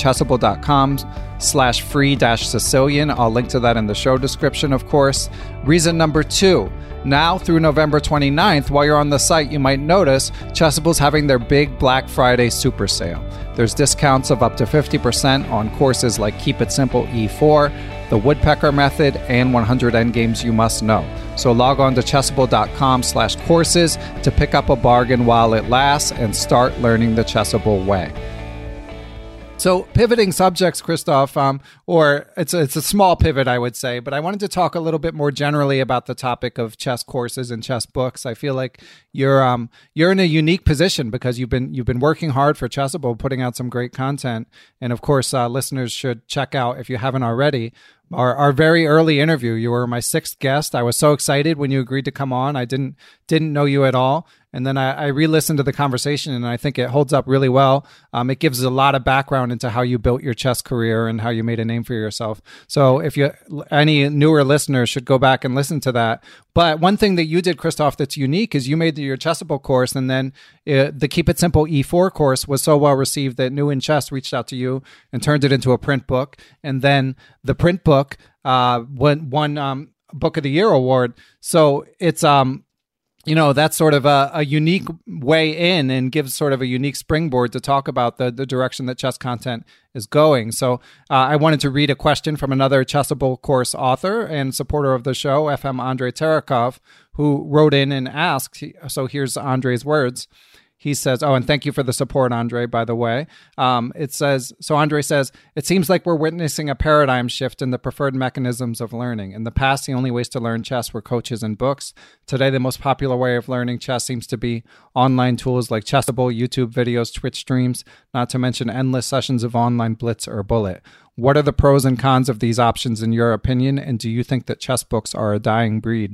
chessable.com/free-Sicilian. I'll link to that in the show description, of course. Reason number 2. Now through November 29th, while you're on the site, you might notice Chessable's having their big Black Friday super sale. There's discounts of up to 50% on courses like Keep It Simple E4, The Woodpecker Method, and 100 Endgames You Must Know. So log on to chessable.com/courses to pick up a bargain while it lasts and start learning the Chessable way. So pivoting subjects, Christoph, or it's a small pivot, I would say, but I wanted to talk a little bit more generally about the topic of chess courses and chess books. I feel like you're in a unique position because you've been working hard for Chessable, putting out some great content, and of course, listeners should check out, if you haven't already, our very early interview. You were my 6th guest. I was so excited when you agreed to come on. I didn't know you at all. And then I re-listened to the conversation, and I think it holds up really well. It gives a lot of background into how you built your chess career and how you made a name for yourself. So if any newer listeners should go back and listen to that. But one thing that you did, Christoph, that's unique is you made your Chessable course, and then the Keep It Simple E4 course was so well received that New in Chess reached out to you and turned it into a print book. And then the print book won Book of the Year award. So it's that's sort of a unique way in and gives sort of a unique springboard to talk about the direction that chess content is going. So I wanted to read a question from another Chessable course author and supporter of the show, FM Andrei Terekov, who wrote in and asked, so here's Andrei's words. He says, and thank you for the support, Andre, by the way. Andre says, it seems like we're witnessing a paradigm shift in the preferred mechanisms of learning. In the past, the only ways to learn chess were coaches and books. Today, the most popular way of learning chess seems to be online tools like Chessable, YouTube videos, Twitch streams, not to mention endless sessions of online blitz or bullet. What are the pros and cons of these options in your opinion? And do you think that chess books are a dying breed?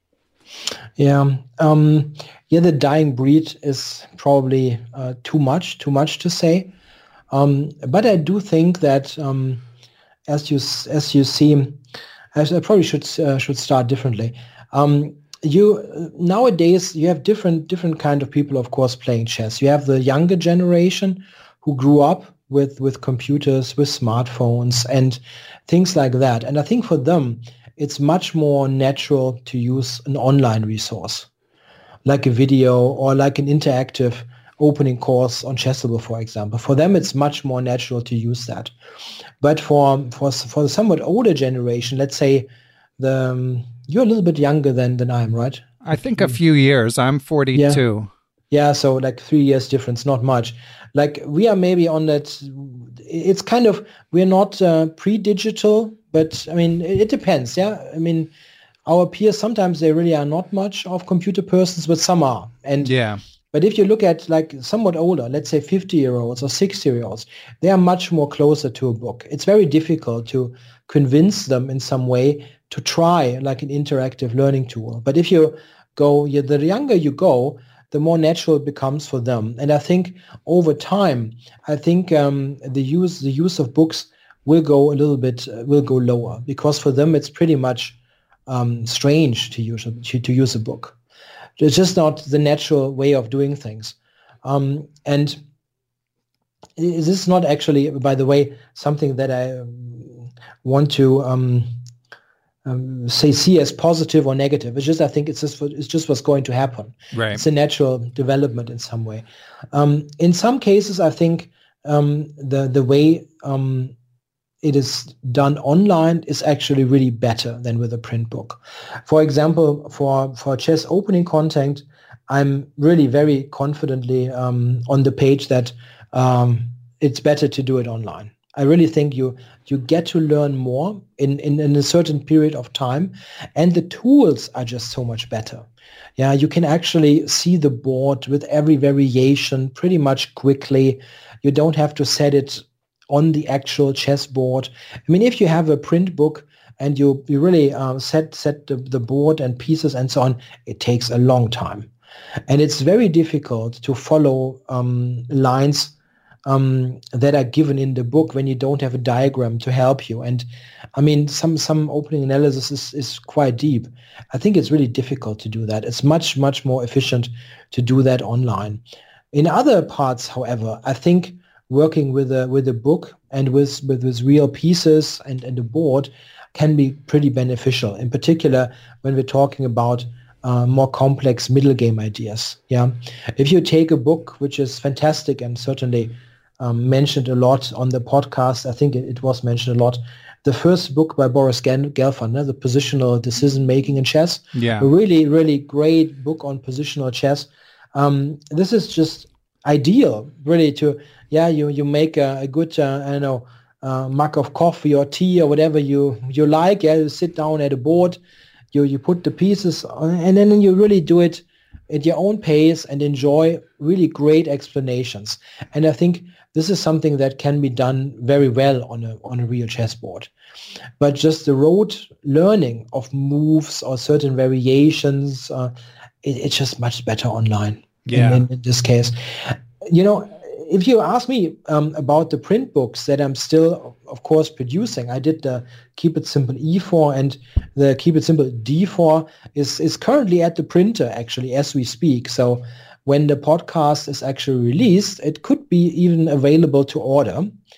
Yeah, the dying breed is probably too much to say. But I do think that as you see, I probably should start differently. Nowadays you have different kind of people, of course, playing chess. You have the younger generation who grew up with computers, with smartphones, and things like that. And I think for them, it's much more natural to use an online resource, like a video or like an interactive opening course on Chessable, for example. For them, it's much more natural to use that. But for the somewhat older generation, let's say you're a little bit younger than I am, right? I think a few years. I'm 42. Yeah, so like 3 years difference, not much. Like we are maybe on that. It's kind of, we're not pre-digital, but I mean, it depends. Yeah, I mean, our peers, sometimes they really are not much of computer persons, but some are. And yeah. But if you look at like somewhat older, let's say 50-year-olds or 60-year-olds, they are much more closer to a book. It's very difficult to convince them in some way to try like an interactive learning tool. But if you go, the younger you go, the more natural it becomes for them. And I think over time, the use of books will go lower, because for them it's pretty much strange to use a book. It's just not the natural way of doing things. And this is not actually, by the way, something that I want to see as positive or negative. It's just, I think it's just what's going to happen. Right. It's a natural development in some way. In some cases, I think the way it is done online is actually really better than with a print book. For example, for chess opening content, I'm really very confidently on the page that it's better to do it online. I really think you get to learn more in a certain period of time, and the tools are just so much better. Yeah, you can actually see the board with every variation pretty much quickly. You don't have to set it on the actual chessboard. I mean, if you have a print book and you really set the board and pieces and so on, it takes a long time. And it's very difficult to follow lines that are given in the book when you don't have a diagram to help you. And I mean, some opening analysis is quite deep. I think it's really difficult to do that. It's much, much more efficient to do that online. In other parts, however, I think working with a book and with real pieces and a board can be pretty beneficial, in particular when we're talking about more complex middle game ideas. Yeah, if you take a book which is fantastic and certainly mentioned a lot on the podcast, I think it was mentioned a lot. The first book by Boris Gelfand, The Positional Decision Making in Chess. Yeah, a really, really great book on positional chess. This is just ideal, really, to you make a good mug of coffee or tea or whatever you like. Yeah, you sit down at a board, you put the pieces on, and then you really do it at your own pace and enjoy really great explanations. And I think this is something that can be done very well on a real chessboard. But just the rote learning of moves or certain variations, it's just much better online. Yeah. In this case, if you ask me about the print books that I'm still, of course, producing, I did the Keep It Simple E4, and the Keep It Simple D4 is currently at the printer, actually, as we speak. So when the podcast is actually released, it could be even available to order.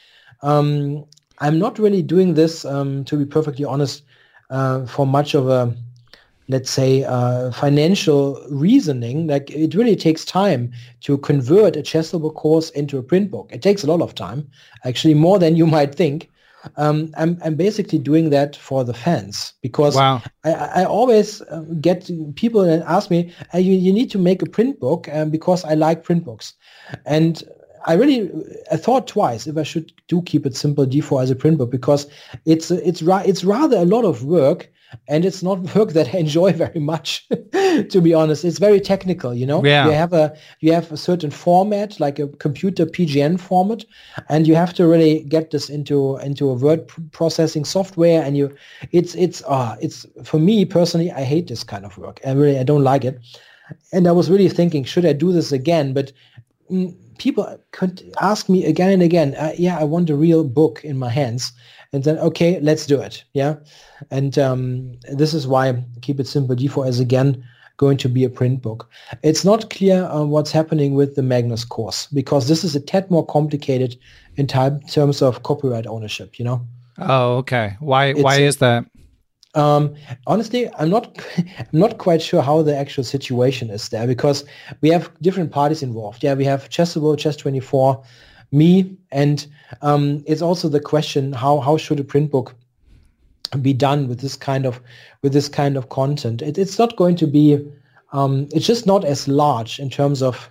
I'm not really doing this, to be perfectly honest, for much of a, let's say, financial reasoning. Like, it really takes time to convert a Chessable course into a print book. It takes a lot of time, actually more than you might think. I'm basically doing that for the fans, because wow. I always get people that ask me, you need to make a print book because I like print books. And I thought twice if I should Keep It Simple D4 as a print book, because it's rather a lot of work. And it's not work that I enjoy very much, to be honest. It's very technical, Yeah. You have a certain format, like a computer PGN format, and you have to really get this into a word processing software. And it's for me personally, I hate this kind of work. I don't like it. And I was really thinking, should I do this again? But people could ask me again and again, I want a real book in my hands. And then, okay, let's do it. Yeah. And this is why Keep It Simple D4 is again going to be a print book. It's not clear what's happening with the Magnus course, because this is a tad more complicated in terms of copyright ownership, Oh, okay. Why is that? Honestly, I'm not quite sure how the actual situation is there, because we have different parties involved. Yeah, we have Chessable, Chess24, me, and it's also the question, how should a print book be done with this kind of content? It's not going to be it's just not as large in terms of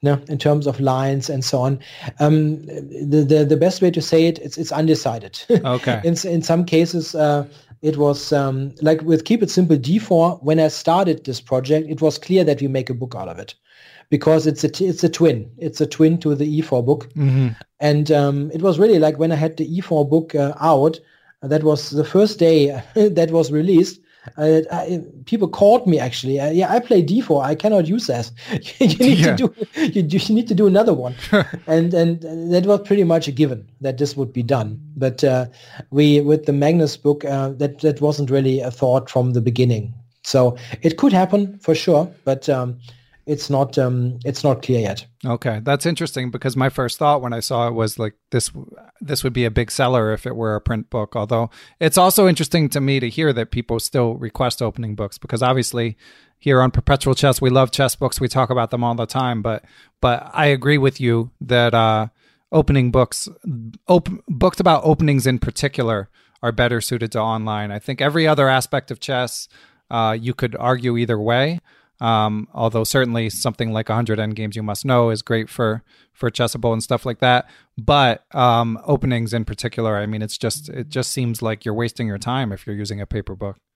lines and so on. The best way to say it's undecided. Okay. In some cases it was like with Keep It Simple D4, when I started this project, it was clear that we make a book out of it, because it's a twin. It's a twin to the E4 book. Mm-hmm. And it was really like when I had the E4 book out, that was the first day that was released. People called me actually. I play D4. I cannot use that. You need to do another one. and that was pretty much a given that this would be done. But with the Magnus book, that wasn't really a thought from the beginning. So it could happen for sure, but it's not clear yet. Okay, that's interesting, because my first thought when I saw it was like this would be a big seller if it were a print book. Although it's also interesting to me to hear that people still request opening books, because obviously here on Perpetual Chess we love chess books. We talk about them all the time, but I agree with you that opening books, books about openings in particular, are better suited to online. I think every other aspect of chess you could argue either way. Although certainly something like 100 Endgames You Must Know is great for Chessable and stuff like that. But openings in particular, I mean, it just seems like you're wasting your time if you're using a paper book.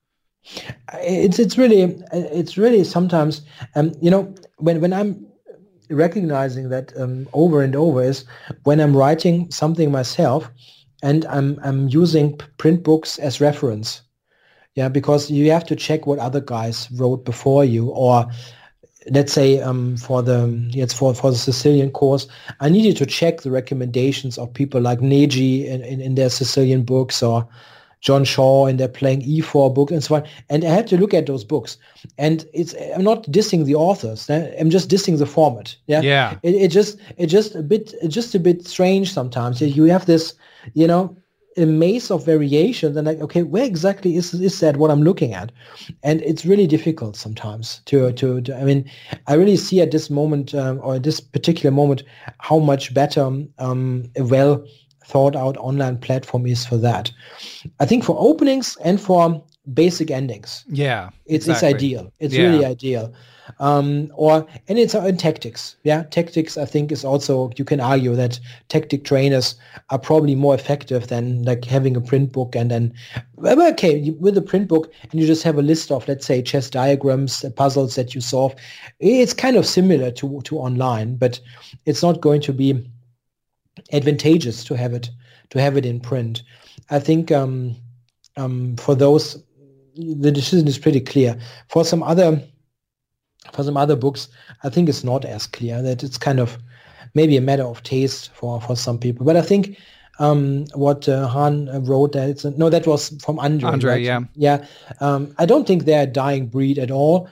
It's really sometimes, when I'm recognizing that over and over is when I'm writing something myself and I'm using print books as reference. Yeah, because you have to check what other guys wrote before you, or let's say for the Sicilian course, I needed to check the recommendations of people like Neji in their Sicilian books, or John Shaw in their Playing E4 book, and so on. And I had to look at those books. And I'm not dissing the authors. I'm just dissing the format. Yeah. Yeah. It's just a bit strange sometimes. You have this, a maze of variations, and like, okay, where exactly is that what I'm looking at? And it's really difficult sometimes to I mean, I really see at this moment, or this particular moment, how much better a well thought out online platform is for that. I think for openings and for basic endings. Yeah. It's ideal. It's Yeah. really ideal. And it's in tactics. Yeah. Tactics, I think, is also, you can argue that tactic trainers are probably more effective than like having a print book and then, okay, with a print book and you just have a list of, let's say, chess diagrams, puzzles that you solve. It's kind of similar to online, but it's not going to be advantageous to have it in print. I think for those, the decision is pretty clear. For some other books, I think it's not as clear. That it's kind of maybe a matter of taste for some people. But I think what Han wrote, that was from Andre. Andre, right? yeah. Yeah. I don't think they're a dying breed at all.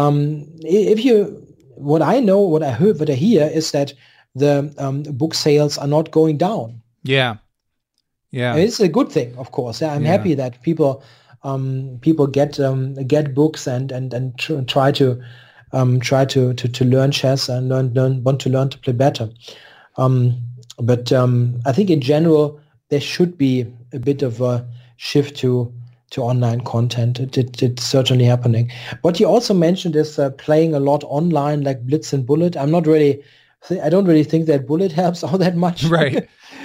What I hear is that the book sales are not going down. Yeah. Yeah. And it's a good thing, of course. Yeah, I'm happy that people get books and try to learn chess and want to learn to play better. But I think in general there should be a bit of a shift to online content. It's certainly happening. What you also mentioned is playing a lot online, like Blitz and Bullet. I don't really think that Bullet helps all that much. Right.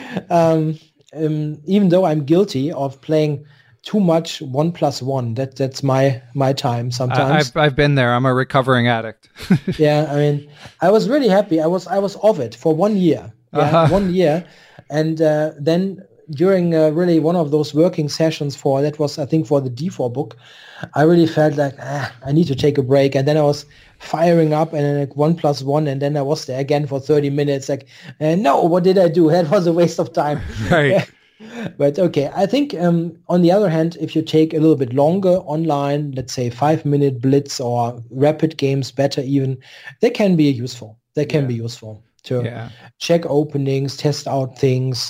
Even though I'm guilty of playing too much 1+1, that's my time sometimes. I've been there. I'm a recovering addict. Yeah, I mean, I was really happy. I was off it for 1 year. Yeah, 1 year, and then during really one of those working sessions for the D4 book, I really felt like I need to take a break, and then I was firing up and then like 1+1, and then I was there again for 30 minutes. Like, no, what did I do? That was a waste of time. Right. But okay, I think on the other hand, if you take a little bit longer online, let's say 5-minute blitz or rapid games, better even, they can be useful. Be useful to check openings, test out things.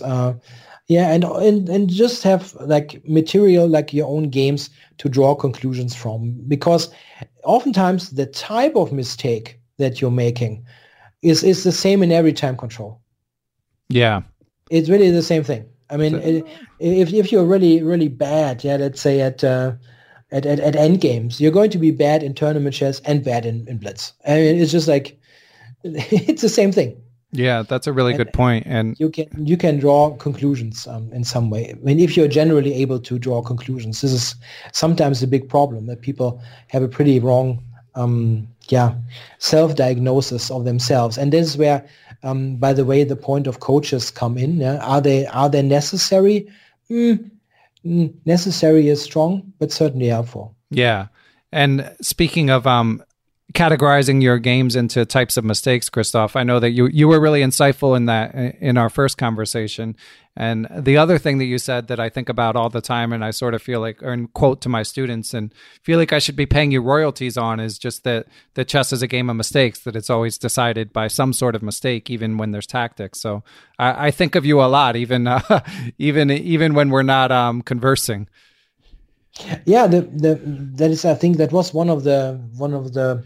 And just have like material, like your own games to draw conclusions from, because oftentimes the type of mistake that you're making is the same in every time control. Yeah. It's really the same thing. I mean, if you're really, really bad, let's say at end games, you're going to be bad in tournament chess and bad in blitz. I mean, it's just like, it's the same thing. Yeah, that's a really good point. And you can draw conclusions in some way. I mean, if you're generally able to draw conclusions, this is sometimes a big problem, that people have a pretty wrong self-diagnosis of themselves. And this is where, by the way, the point of coaches come in. Yeah? Are they necessary? Necessary is strong, but certainly helpful. Yeah. And speaking of categorizing your games into types of mistakes, Christoph, I know that you were really insightful in that in our first conversation. And the other thing that you said that I think about all the time, and I sort of feel like, or quote to my students, and feel like I should be paying you royalties on, is just that chess is a game of mistakes, that it's always decided by some sort of mistake, even when there's tactics. So I think of you a lot, even when we're not conversing. Yeah, that is, I think that was one of the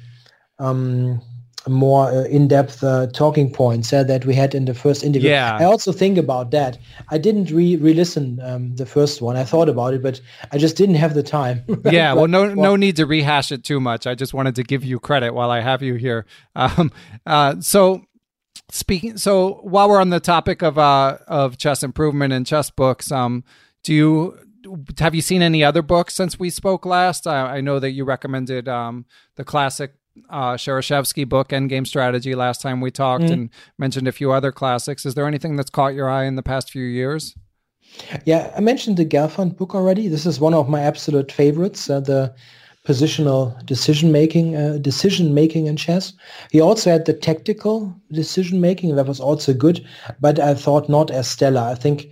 more in-depth talking points that we had in the first interview. Yeah. I also think about that. I didn't re-listen the first one. I thought about it, but I just didn't have the time. Right? Yeah, well, no need to rehash it too much. I just wanted to give you credit while I have you here. So while we're on the topic of chess improvement and chess books, have you seen any other books since we spoke last? I know that you recommended the classic Shereshevsky book, Endgame Strategy, last time we talked, and mentioned a few other classics. Is there anything that's caught your eye in the past few years? Yeah, I mentioned the Gelfand book already. This is one of my absolute favorites, the positional decision making in chess. He also had the tactical decision making, that was also good, but I thought not as stellar. I think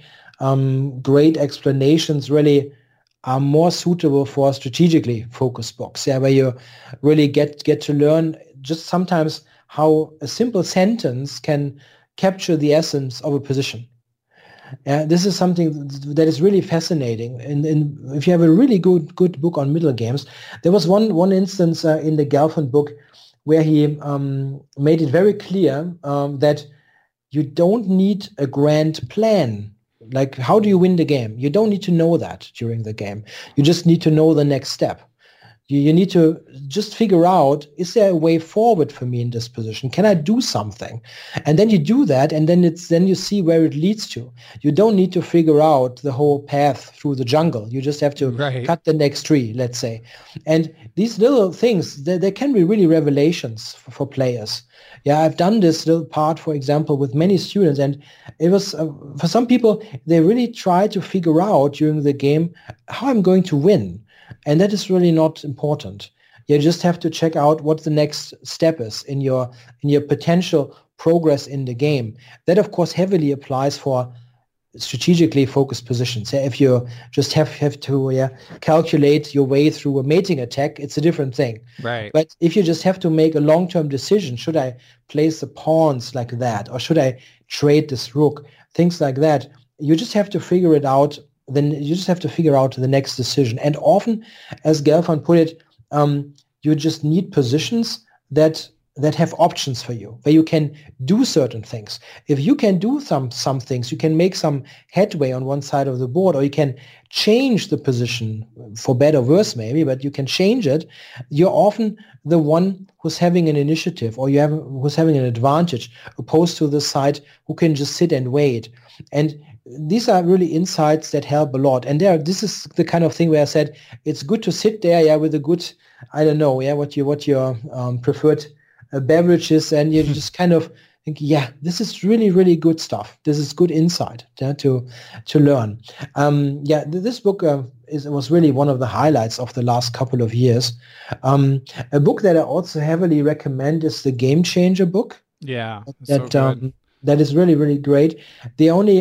great explanations really are more suitable for strategically focused books, where you really get to learn just sometimes how a simple sentence can capture the essence of a position. This is something that is really fascinating. And if you have a really good book on middle games, there was one instance in the Gelfand book where he made it very clear that you don't need a grand plan. Like, how do you win the game? You don't need to know that during the game. You just need to know the next step. You need to just figure out, is there a way forward for me in this position? Can I do something? And then you do that, and then you see where it leads to. You don't need to figure out the whole path through the jungle. You just have to cut the next tree, let's say. And these little things, they can be really revelations for players. Yeah, I've done this little part, for example, with many students, and it was, for some people, they really try to figure out during the game how I'm going to win. And that is really not important. You just have to check out what the next step is in your potential progress in the game. That, of course, heavily applies for strategically focused positions. If you just have to calculate your way through a mating attack, it's a different thing. Right. But if you just have to make a long-term decision, should I place the pawns like that, or should I trade this rook, things like that, you just have to figure it out. Then you just have to figure out the next decision. And often, as Gelfand put it, you just need positions that have options for you, where you can do certain things. If you can do some things, you can make some headway on one side of the board, or you can change the position, for better or worse maybe, but you can change it. You're often the one who's having an initiative, or who's having an advantage, opposed to the side who can just sit and wait. And these are really insights that help a lot. And this is the kind of thing where I said it's good to sit there, with a good, I don't know, what your preferred beverage is, and you just kind of think, this is really, really good stuff. This is good insight to learn. This book was really one of the highlights of the last couple of years. A book that I also heavily recommend is the Game Changer book. Yeah, that is really, really great. The only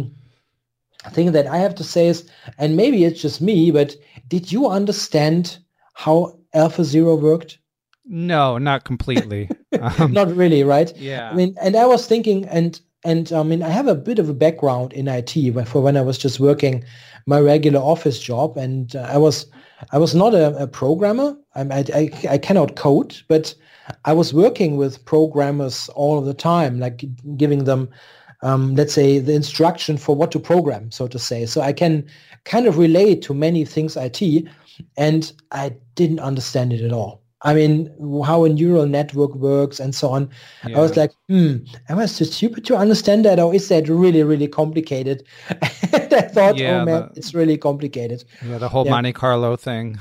thing that I have to say is, and maybe it's just me, but did you understand how AlphaZero worked? No, not completely. Not really, right? Yeah. I mean, and I was thinking, and I mean, I have a bit of a background in IT for when I was just working my regular office job, and I was not a programmer. I cannot code, but I was working with programmers all of the time, like giving them, let's say, the instruction for what to program, so to say. So I can kind of relate to many things IT, and I didn't understand it at all. I mean, how a neural network works and so on. Yeah. I was like, am I so stupid to understand that, or is that really, really complicated? And I thought, it's really complicated. Yeah, the whole Monte Carlo thing.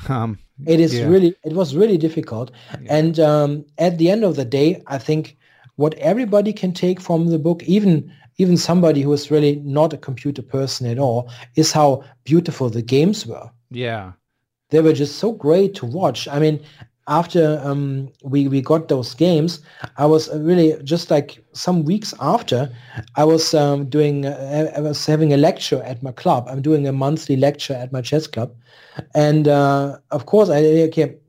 It was really difficult. Yeah. And at the end of the day, I think what everybody can take from the book, even somebody who is really not a computer person at all, is how beautiful the games were. Yeah. They were just so great to watch. I mean, after we got those games, I was really just like some weeks after, I was having a lecture at my club. I'm doing a monthly lecture at my chess club, and of course I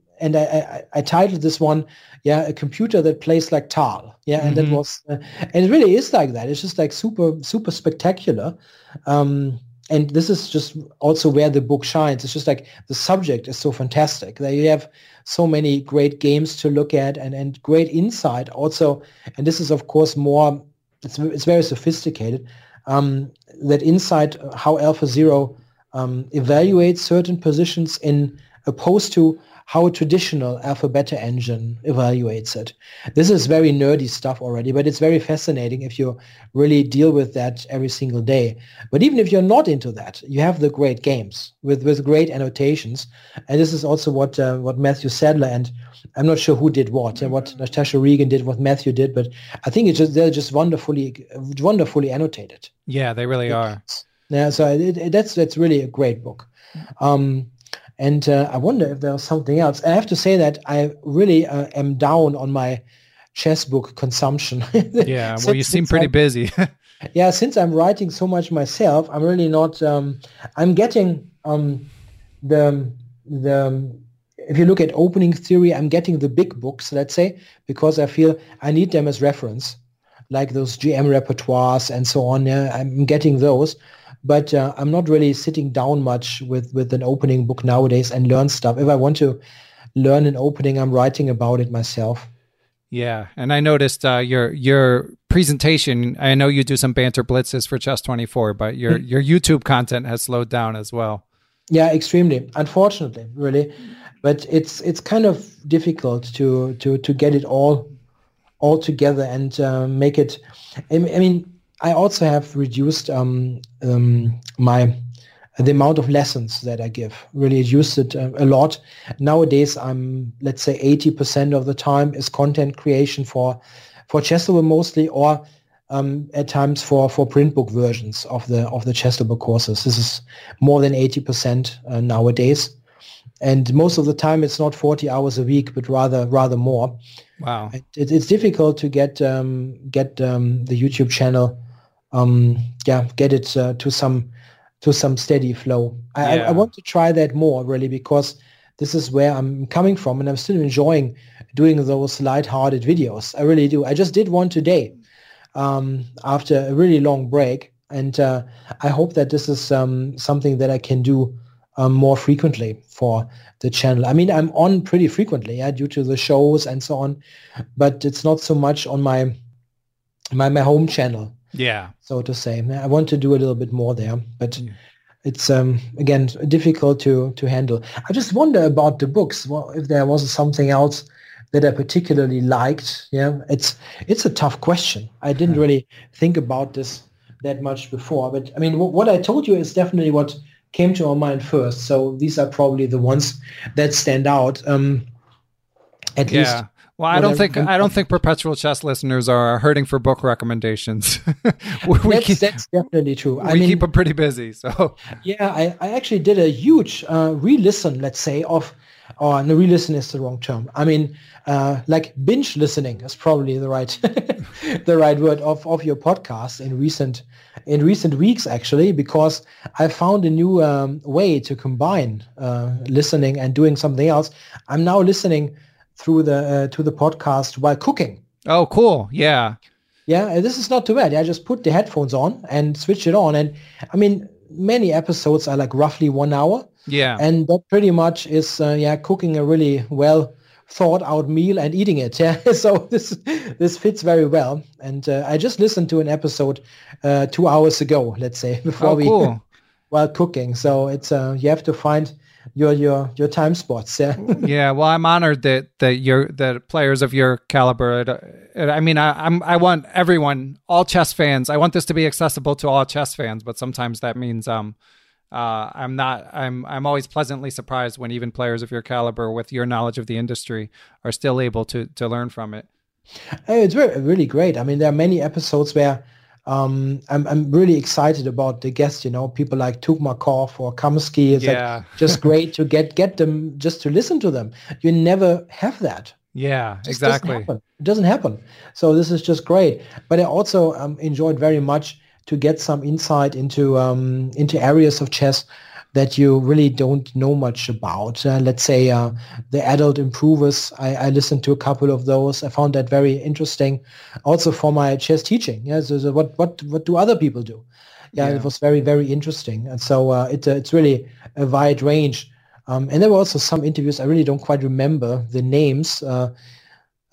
titled this one, a computer that plays like Tal. And that was, and it really is like that. It's just like super spectacular. And this is just also where the book shines. It's just like the subject is so fantastic that you have so many great games to look at and great insight also. And this is, of course, more, it's very sophisticated. That insight, how AlphaZero evaluates certain positions in opposed to how a traditional alpha beta engine evaluates it. This is very nerdy stuff already, but it's very fascinating if you really deal with that every single day. But even if you're not into that, you have the great games with great annotations. And this is also what Matthew Sadler, and I'm not sure who did what, and what Natasha Regan did, what Matthew did, but I think they're just wonderfully annotated. Yeah, they really are. Yeah, so that's really a great book. And I wonder if there's something else. I have to say that I really am down on my chess book consumption. Yeah, well, you seem pretty busy. Yeah, since I'm writing so much myself, I'm really not. I'm getting the if you look at opening theory, I'm getting the big books, let's say, because I feel I need them as reference, like those GM repertoires and so on. Yeah, I'm getting those. But I'm not really sitting down much with an opening book nowadays and learn stuff. If I want to learn an opening, I'm writing about it myself. Yeah, and I noticed your presentation. I know you do some banter blitzes for Chess24, but your YouTube content has slowed down as well. Yeah, extremely. Unfortunately, really, but it's kind of difficult to get it all together and make it. I mean, I also have reduced the amount of lessons that I give. Really reduced it a lot. Nowadays, let's say 80% of the time is content creation for Chessable mostly, or at times for print book versions of the Chessable courses. This is more than 80% nowadays. And most of the time, it's not 40 hours a week, but rather more. Wow, it's difficult to get the YouTube channel. Get it to some steady flow. I want to try that more, really, because this is where I'm coming from, and I'm still enjoying doing those light-hearted videos. I really do. I just did one today after a really long break, and I hope that this is something that I can do more frequently for the channel. I mean, I'm on pretty frequently, due to the shows and so on, but it's not so much on my home channel. Yeah, so to say. I want to do a little bit more there, but it's again difficult to handle. I just wonder about the books. Well, if there was something else that I particularly liked. Yeah, it's a tough question. I didn't really think about this that much before, but I mean, what I told you is definitely what came to our mind first. So these are probably the ones that stand out. At least. Well, I don't think Perpetual Chess listeners are hurting for book recommendations. That's definitely true. I mean, keep them pretty busy. So yeah, I actually did a huge re-listen, let's say, no, re-listen is the wrong term. I mean, like binge listening is probably the right the right word of your podcast in recent weeks, actually, because I found a new way to combine listening and doing something else. I'm now listening through to the podcast while cooking. Oh, cool. Yeah. Yeah, this is not too bad. I just put the headphones on and switch it on. And I mean, many episodes are like roughly 1 hour. Yeah. And that pretty much is, cooking a really well thought out meal and eating it. Yeah. So this fits very well. And I just listened to an episode 2 hours ago, let's say, before while cooking. So it's, you have to find your time spots. Yeah. Yeah. Well, I'm honored that players of your caliber. I mean, I want everyone, all chess fans. I want this to be accessible to all chess fans, but sometimes that means I'm always pleasantly surprised when even players of your caliber, with your knowledge of the industry, are still able to learn from it. It's really great. I mean, there are many episodes where I'm really excited about the guests, people like Tugmakov or Kamsky. It's like just great to get them, just to listen to them. You never have that. Yeah, exactly. It doesn't happen. So this is just great. But I also enjoyed very much to get some insight into areas of chess that you really don't know much about. Let's say the adult improvers. I listened to a couple of those. I found that very interesting. Also for my chess teaching. Yeah, so what do other people do? Yeah, it was very, very interesting. And so it's really a wide range. And there were also some interviews. I really don't quite remember the names.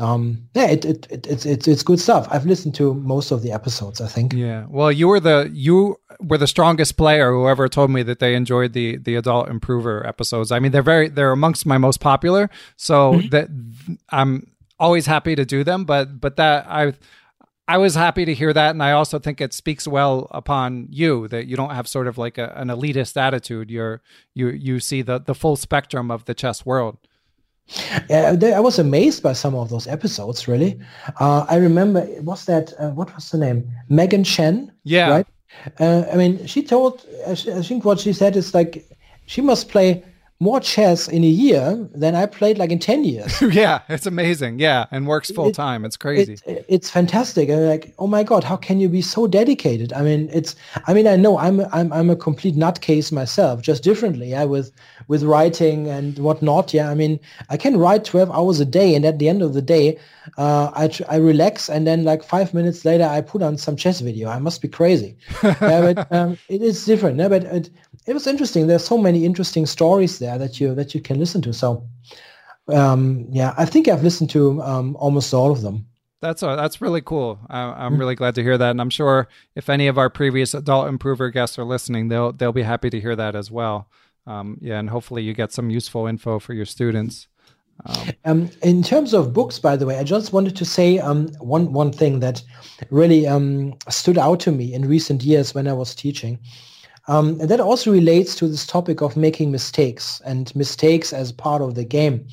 it's good stuff. I've listened to most of the episodes, I think. Yeah. Well, you were the strongest player. Whoever told me that they enjoyed the Adult Improver episodes. I mean, they're amongst my most popular. So that I'm always happy to do them. But that I was happy to hear that, and I also think it speaks well upon you that you don't have sort of like an elitist attitude. You see the full spectrum of the chess world. Yeah, I was amazed by some of those episodes. Really, I remember was that what was the name? Megan Chen. Yeah. Right. I mean, she told. I think what she said is like she must play more chess in a year than I played like in 10 years. Yeah, it's amazing. Yeah, and works full time. It's crazy. It's fantastic. I'm like, oh my God, how can you be so dedicated? I mean, I know I'm a complete nutcase myself, just differently. Yeah, with writing and whatnot. Yeah, I mean, I can write 12 hours a day, and at the end of the day, I relax, and then like 5 minutes later, I put on some chess video. I must be crazy. But it is different. Yeah, but it was interesting. There's so many interesting stories there that you can listen to. So I think I've listened to almost all of them. That's really cool. I'm really glad to hear that, and I'm sure if any of our previous Adult Improver guests are listening, they'll be happy to hear that as well. And hopefully you get some useful info for your students. In terms of books, by the way, I just wanted to say one thing that really stood out to me in recent years when I was teaching. And that also relates to this topic of making mistakes and mistakes as part of the game.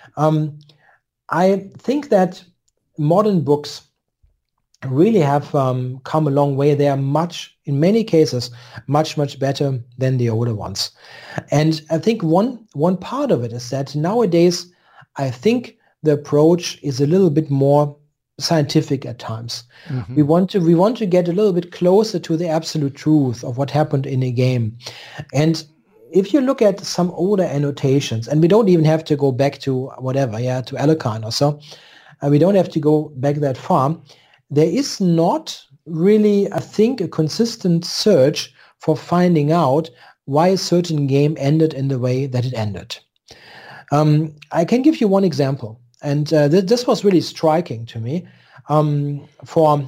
I think that modern books really have come a long way. They are in many cases, much better than the older ones. And I think one part of it is that nowadays, I think the approach is a little bit more scientific at times. Mm-hmm. We want to get a little bit closer to the absolute truth of what happened in a game. And if you look at some older annotations, and we don't even have to go back to to Alekhine or so, we don't have to go back that far. There is not really, I think, a consistent search for finding out why a certain game ended in the way that it ended. I can give you one example. And this was really striking to me. For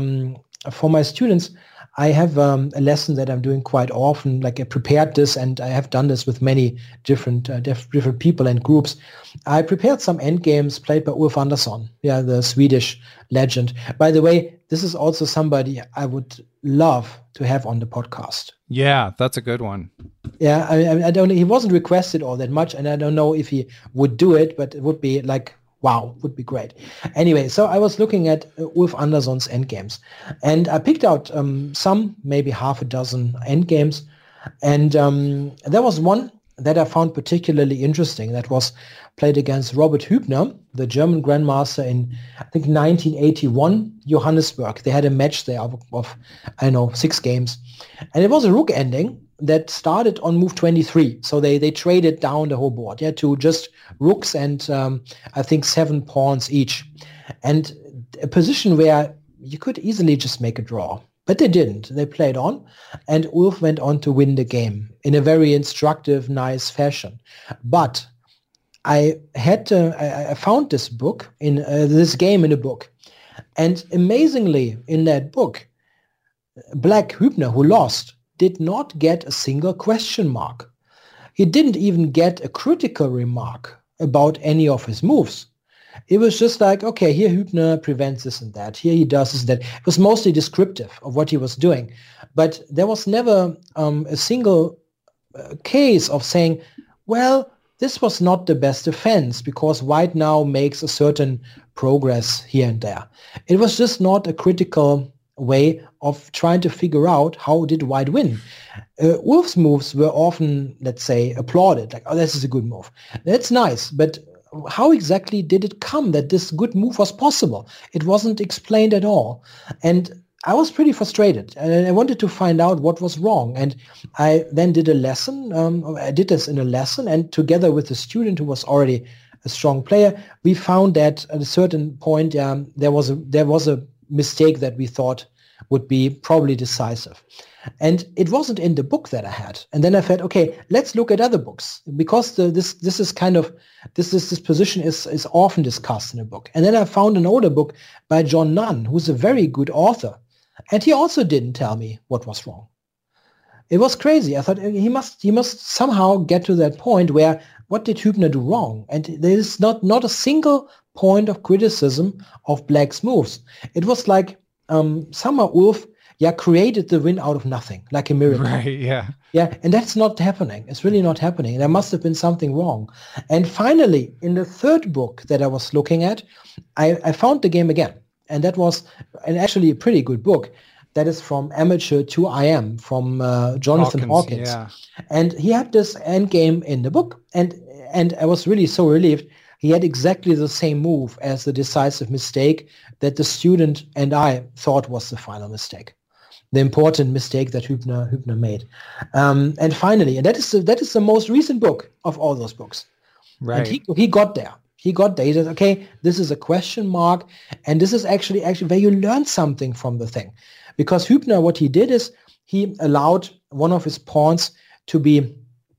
my students, I have a lesson that I'm doing quite often. Like I prepared this, and I have done this with many different people and groups. I prepared some endgames played by Ulf Andersson, the Swedish legend. By the way, this is also somebody I would love to have on the podcast. Yeah, that's a good one. Yeah, I don't. He wasn't requested all that much, and I don't know if he would do it, but it would be like, wow, would be great. Anyway, so I was looking at Ulf Andersson's endgames, and I picked out some, maybe half a dozen endgames, and there was one that I found particularly interesting that was played against Robert Hübner, the German grandmaster in, I think, 1981, Johannesburg. They had a match there of 6 games, and it was a rook ending that started on move 23. So they traded down the whole board, to just rooks and I think 7 pawns each. And a position where you could easily just make a draw. But they didn't. They played on, and Ulf went on to win the game in a very instructive, nice fashion. But I found this book this game in a book. And amazingly, in that book, Black Hübner, who lost, did not get a single question mark. He didn't even get a critical remark about any of his moves. It was just like, okay, here Hübner prevents this and that. Here he does this and that. It was mostly descriptive of what he was doing. But there was never a single case of saying, well, this was not the best defense because White now makes a certain progress here and there. It was just not a critical way of trying to figure out how did White win. Ulf's moves were often, let's say, applauded. Like, oh, this is a good move. That's nice, but how exactly did it come that this good move was possible? It wasn't explained at all. And I was pretty frustrated. And I wanted to find out what was wrong. And I then did a lesson. I did this in a lesson. And together with the student who was already a strong player, we found that at a certain point, there was a mistake that we thought would be probably decisive. And it wasn't in the book that I had. And then I thought, okay, let's look at other books, because this position is often discussed in a book. And then I found an older book by John Nunn, who's a very good author. And he also didn't tell me what was wrong. It was crazy. I thought he must somehow get to that point where, what did Hübner do wrong? And there is not a single point of criticism of Black's moves. It was like somehow Ulf created the win out of nothing, like a miracle. Right, yeah. Yeah, and that's not happening. It's really not happening. There must have been something wrong. And finally, in the third book that I was looking at, I found the game again. And that was actually a pretty good book. That is From Amateur to IM, from Jonathan Hawkins. Yeah. And he had this end game in the book. And I was really so relieved. He had exactly the same move as the decisive mistake that the student and I thought was the final mistake, the important mistake that Hübner made. And finally, and that is the most recent book of all those books. Right. And he got there. He said, okay, this is a question mark, and this is actually where you learn something from the thing. Because Hübner, what he did is he allowed one of his pawns to be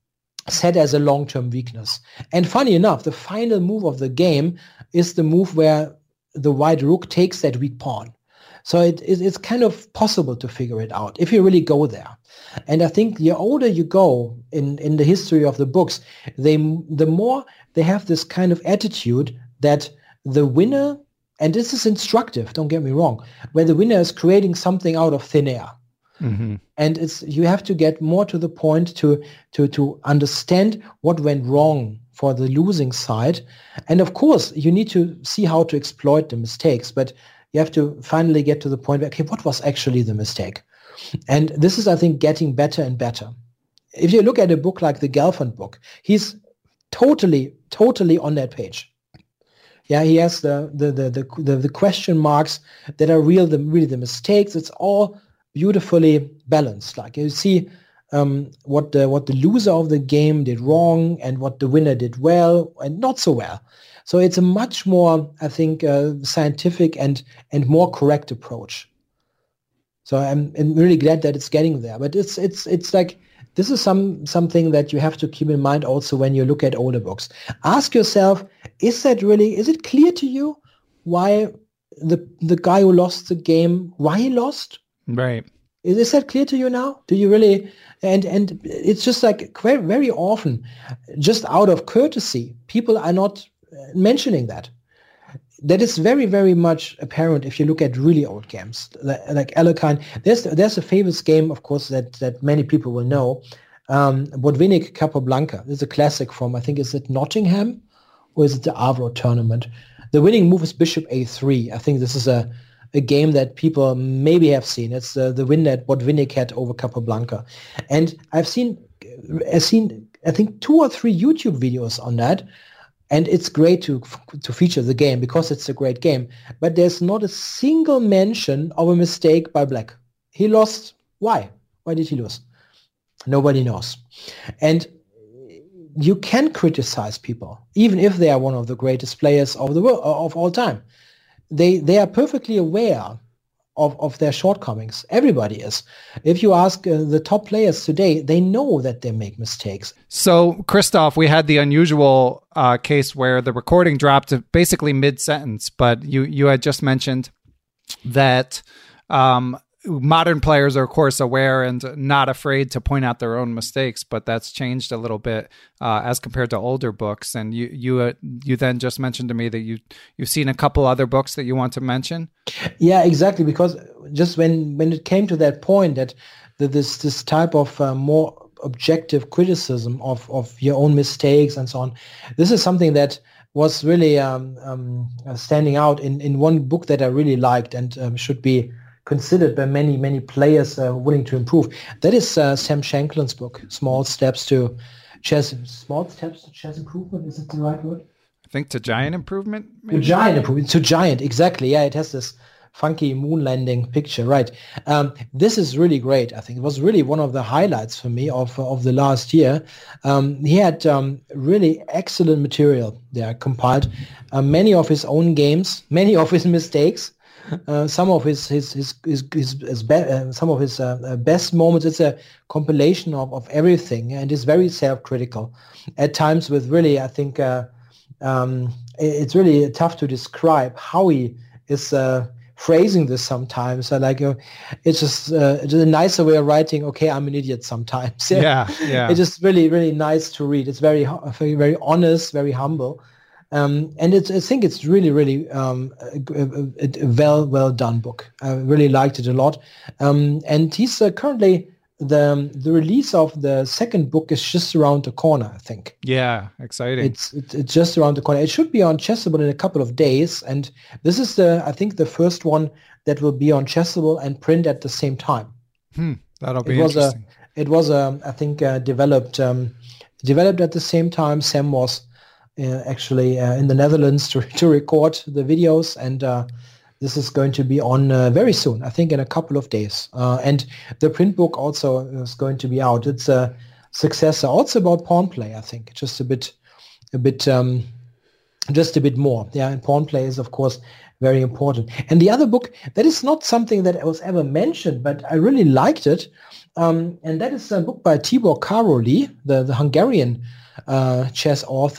set as a long-term weakness. And funny enough, the final move of the game is the move where the white rook takes that weak pawn. So it's kind of possible to figure it out if you really go there. And I think the older you go in the history of the books, the more they have this kind of attitude that the winner, and this is instructive, don't get me wrong, where the winner is creating something out of thin air. Mm-hmm. And you have to get more to the point to understand what went wrong for the losing side. And of course, you need to see how to exploit the mistakes, but you have to finally get to the point where, okay, what was actually the mistake? And this is, I think, getting better and better. If you look at a book like the Gelfand book, he's totally on that page. Yeah, he has the question marks that are really the mistakes. It's all beautifully balanced. Like you see what the loser of the game did wrong and what the winner did well and not so well. So it's a much more, I think, scientific and more correct approach. So I'm really glad that it's getting there. But it's like, this is something that you have to keep in mind also when you look at older books. Ask yourself, is it clear to you why the guy who lost the game, why he lost? Right. Is that clear to you now? Do you really? And it's just like very, very often, just out of courtesy, people are not mentioning that. That is very, very much apparent if you look at really old games like Alekhine. There's a famous game, of course, that many people will know. Botvinnik Capablanca. This is a classic from, I think, is it Nottingham or is it the Avro tournament? The winning move is Bishop A3. I think this is a game that people maybe have seen. It's the win that Botvinnik had over Capablanca. And I've seen, I think, 2 or 3 YouTube videos on that. And it's great to feature the game because it's a great game. But there's not a single mention of a mistake by Black. He lost. Why? Why did he lose? Nobody knows. And you can criticize people, even if they are one of the greatest players of the world of all time. They are perfectly aware of their shortcomings. Everybody is. If you ask the top players today, they know that they make mistakes. So, Christoph, we had the unusual case where the recording dropped basically mid-sentence, but you had just mentioned that modern players are, of course, aware and not afraid to point out their own mistakes, but that's changed a little bit as compared to older books. And you then just mentioned to me that you've seen a couple other books that you want to mention. Yeah, exactly. Because just when it came to that point that this type of more objective criticism of your own mistakes and so on, this is something that was really standing out in one book that I really liked and should be considered by many players willing to improve. That is Sam Shankland's book, Small Steps to Chess Improvement. Is it the right word? I think to Giant Improvement. Maybe? To Giant, exactly. Yeah, it has this funky moon landing picture, right? This is really great. I think it was really one of the highlights for me of the last year. He had really excellent material there compiled. Many of his own games, many of his mistakes. some of his best moments. It's a compilation of everything, and is very self-critical at times. With really, I think it's really tough to describe how he is phrasing this sometimes. It's just a nicer way of writing. Okay, I'm an idiot sometimes. Yeah. It's just really, really nice to read. It's very, very, very honest, very humble. And I think it's really, really a well done book. I really liked it a lot. And he's currently the release of the second book is just around the corner, I think. Yeah, exciting. It's just around the corner. It should be on Chessable in a couple of days, and this is I think the first one that will be on Chessable and print at the same time. That'll be interesting. It was I think developed at the same time. Sam was actually in the Netherlands to record the videos, and this is going to be on very soon, I think in a couple of days. And the print book also is going to be out. It's a successor, also about pawn play, I think. Just a bit more. Yeah, and pawn play is, of course, very important. And the other book, that is not something that was ever mentioned, but I really liked it. And that is a book by Tibor Károlyi, the Hungarian chess author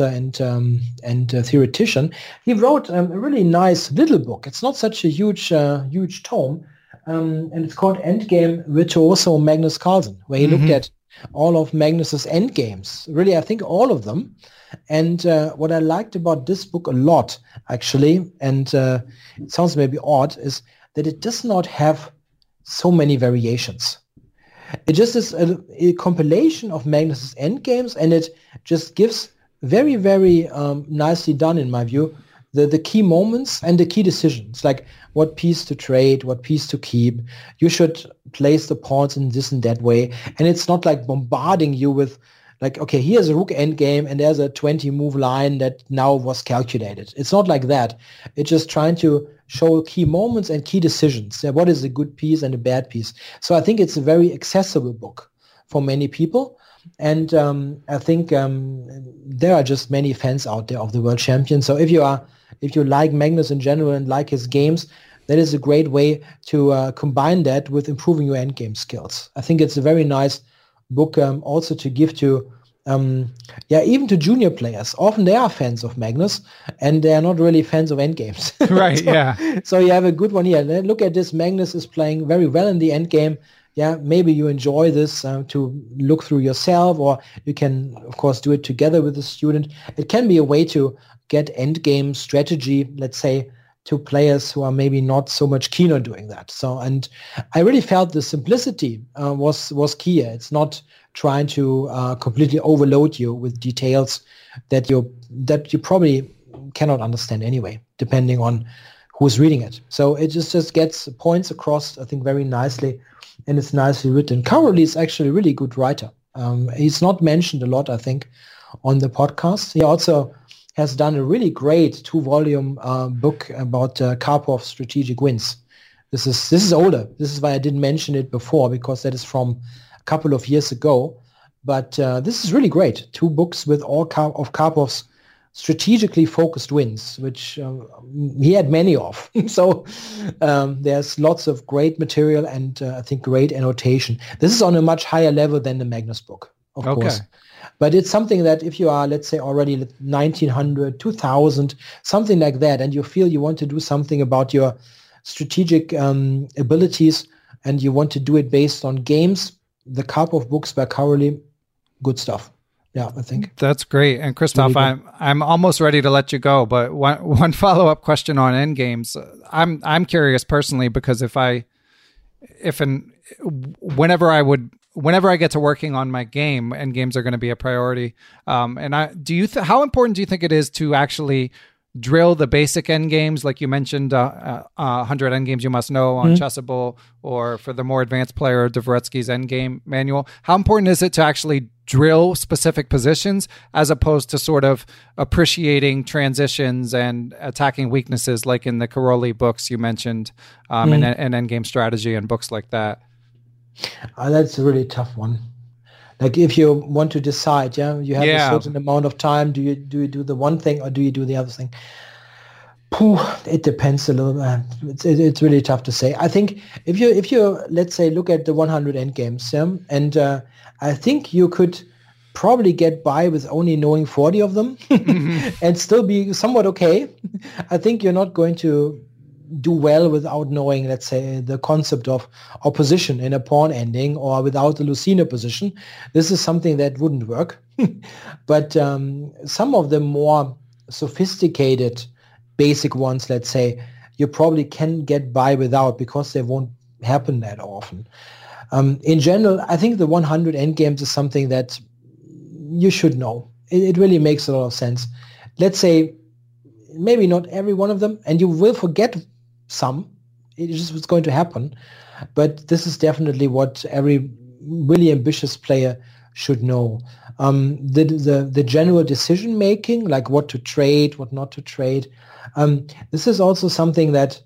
and theoretician. He wrote a really nice little book. It's not such a huge tome, and it's called Endgame Virtuoso Magnus Carlsen, where he looked at all of Magnus's endgames. Really, I think all of them. And what I liked about this book a lot, actually, and it sounds maybe odd, is that it does not have so many variations. It just is a compilation of Magnus's endgames, and it just gives very, very nicely done, in my view, the key moments and the key decisions, like what piece to trade, what piece to keep. You should place the pawns in this and that way. And it's not like bombarding you with like, okay, here's a rook endgame and there's a 20-move line that now was calculated. It's not like that. It's just trying to show key moments and key decisions. What is a good piece and a bad piece? So I think it's a very accessible book for many people. And I think there are just many fans out there of the world champion. So if you like Magnus in general and like his games, that is a great way to combine that with improving your endgame skills. I think it's a very nice book also to give to even to junior players. Often they are fans of Magnus and they are not really fans of endgames. Right, yeah. So you have a good one here. Look at this. Magnus is playing very well in the endgame. Yeah, maybe you enjoy this to look through yourself, or you can, of course, do it together with the student. It can be a way to get endgame strategy, let's say, to players who are maybe not so much keen on doing that. So, and I really felt the simplicity was key. It's not trying to completely overload you with details that you probably cannot understand anyway, depending on who's reading it. So it just gets points across, I think, very nicely, and it's nicely written. Károlyi is actually a really good writer. He's not mentioned a lot, I think, on the podcast. He also has done a really great 2-volume book about Karpov's strategic wins. This is older. This is why I didn't mention it before, because that is from a couple of years ago. But this is really great. 2 books with all of Karpov's strategically focused wins, which he had many of. So there's lots of great material and I think great annotation. This is on a much higher level than the Magnus book, of course. But it's something that if you are, let's say, already 1900, 2000, something like that, and you feel you want to do something about your strategic abilities and you want to do it based on games, the Karpov books by Károlyi, good stuff. Yeah, I think. That's great. And Christoph, really I'm almost ready to let you go, but one follow-up question on endgames. I'm curious personally, because whenever I get to working on my game, endgames are going to be a priority. How important do you think it is to actually drill the basic endgames, like you mentioned, 100 endgames you must know on Chessable, or for the more advanced player, Dvoretsky's endgame manual? How important is it to actually drill specific positions as opposed to sort of appreciating transitions and attacking weaknesses, like in the Károlyi books you mentioned, and endgame strategy and books like that? That's a really tough one. Like if you want to decide, you have a certain amount of time. Do you do the one thing or do you do the other thing? It depends a little. It's really tough to say. I think if you let's say look at the 100 endgames, and I think you could probably get by with only knowing 40 of them and still be somewhat okay. I think you're not going to do well without knowing, let's say, the concept of opposition in a pawn ending, or without the Lucina position. This is something that wouldn't work. But some of the more sophisticated basic ones, let's say, you probably can get by without, because they won't happen that often. In general, I think the 100 endgames is something that you should know. It really makes a lot of sense. Let's say maybe not every one of them, and you will forget some. It is just what's going to happen. But this is definitely what every really ambitious player should know. The general decision making, like what to trade, what not to trade. This is also something that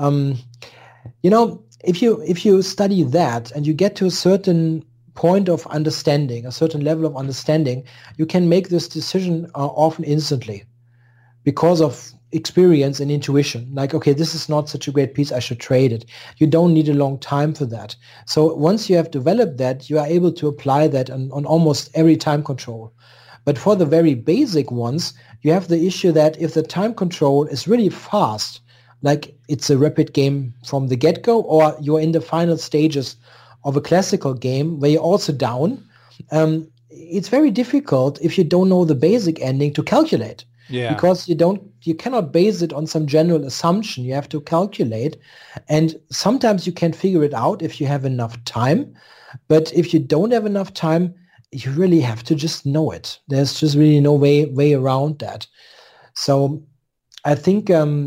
if you study that and you get to a certain point of understanding, a certain level of understanding, you can make this decision often instantly because of experience and intuition. Like, okay, this is not such a great piece, I should trade it. You don't need a long time for that. So once you have developed that, you are able to apply that on almost every time control. But for the very basic ones, you have the issue that if the time control is really fast, like it's a rapid game from the get-go, or you're in the final stages of a classical game where you're also down, it's very difficult if you don't know the basic ending to calculate. Yeah. Because you cannot base it on some general assumption. You have to calculate. And sometimes you can figure it out if you have enough time. But if you don't have enough time, you really have to just know it. There's just really no way around that. So I think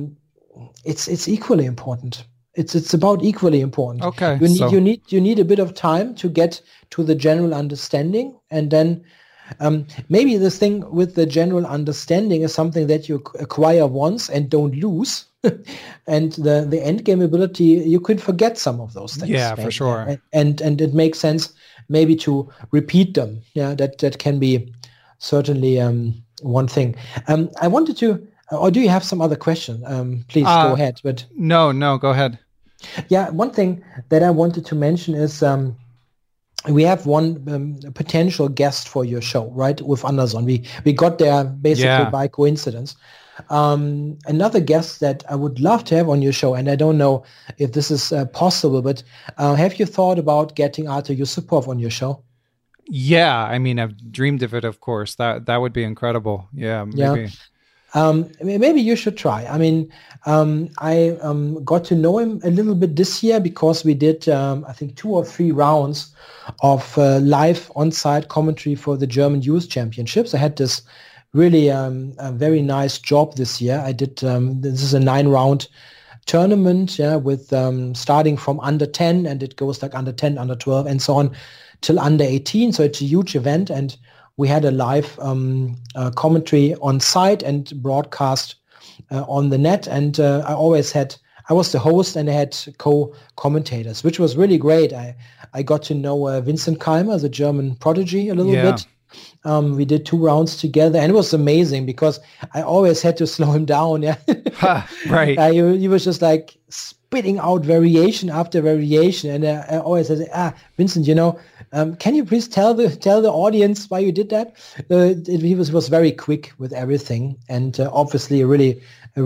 it's equally important. It's about equally important. Okay. You need a bit of time to get to the general understanding, and then maybe the thing with the general understanding is something that you acquire once and don't lose. And the end game ability, you could forget some of those things. Yeah, maybe. for sure. And it makes sense maybe to repeat them. Yeah, that can be certainly one thing. I wanted to, or do you have some other question? Please go ahead. But no, go ahead. Yeah, one thing that I wanted to mention is we have one potential guest for your show, right? With Anderson. We got there basically by coincidence. Another guest that I would love to have on your show, and I don't know if this is possible, but have you thought about getting Artur Yusupov on your show? Yeah, I mean, I've dreamed of it, of course. That would be incredible. Yeah, maybe. Yeah. Maybe you should try. I mean, I got to know him a little bit this year because we did, I think, 2 or 3 rounds of live on-site commentary for the German Youth Championships. I had this really a very nice job this year. I did, this is a 9-round tournament, with starting from under 10, and it goes like under 10, under 12, and so on till under 18. So it's a huge event, and we had a live commentary on site and broadcast on the net. And I was the host, and I had co-commentators, which was really great. I got to know Vincent Keimer, the German prodigy, a little bit. We did 2 rounds together, and it was amazing because I always had to slow him down. Yeah, right. He was just like spitting out variation after variation, and I always said, Vincent, can you please tell the audience why you did that? He was very quick with everything, and obviously a really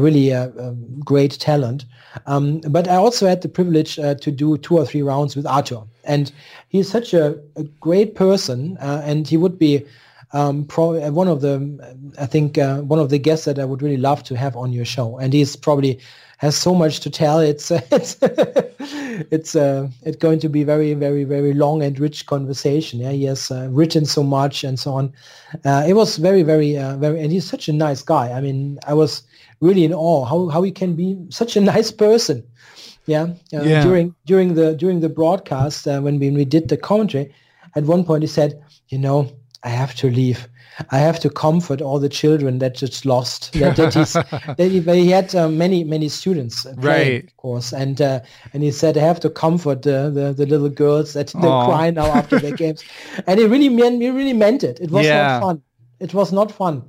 great talent. But I also had the privilege to do 2 or 3 rounds with Artur, and he's such a great person, and he would be probably one of the guests that I would really love to have on your show. And he's probably has so much to tell. It's going to be very, very, very long and rich conversation. Yeah, he has written so much and so on. It was very, very, very, and he's such a nice guy. I mean, I was really in awe how he can be such a nice person. During the broadcast, when we did the commentary, at one point he said, I have to leave. I have to comfort all the children that just lost. He had many students playing, right, of course, and he said, I have to comfort the little girls that they cry now after their games, and he really meant it. It was not fun. It was not fun.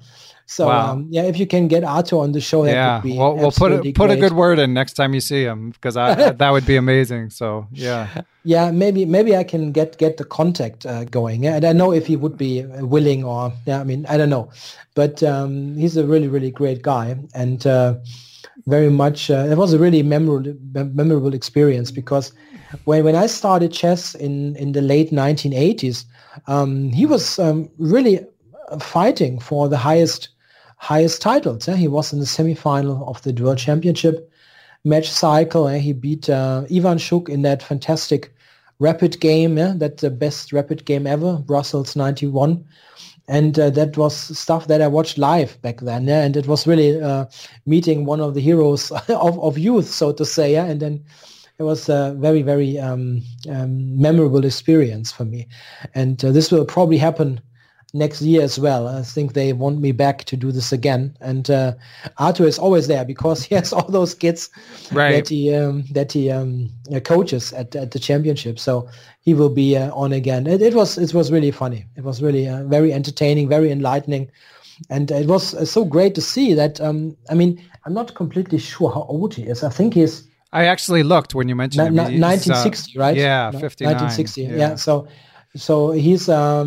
So yeah, if you can get Arthur on the show, that would be we'll put a good word in next time you see him, because that would be amazing. So yeah, maybe I can get the contact going. Yeah, and I know if he would be willing, or I mean, I don't know, but he's a really, really great guy, and very much it was a really memorable experience, because when I started chess in the late 1980s, he was really fighting for the highest titles. He was in the semifinal of the World Championship match cycle. He beat Ivan Shuk in that fantastic rapid game, that's the best rapid game ever, Brussels 91. And that was stuff that I watched live back then. And it was really meeting one of the heroes of youth, so to say. And then it was a very, very memorable experience for me. And this will probably happen next year as well. I think they want me back to do this again. And Arthur is always there, because he has all those kids that he coaches at the championship. So he will be on again. It was really funny. It was really very entertaining, very enlightening. And it was so great to see that. I mean, I'm not completely sure how old he is. I think I actually looked when you mentioned him. 1960, right? Yeah, 59. 1960. Yeah. So he's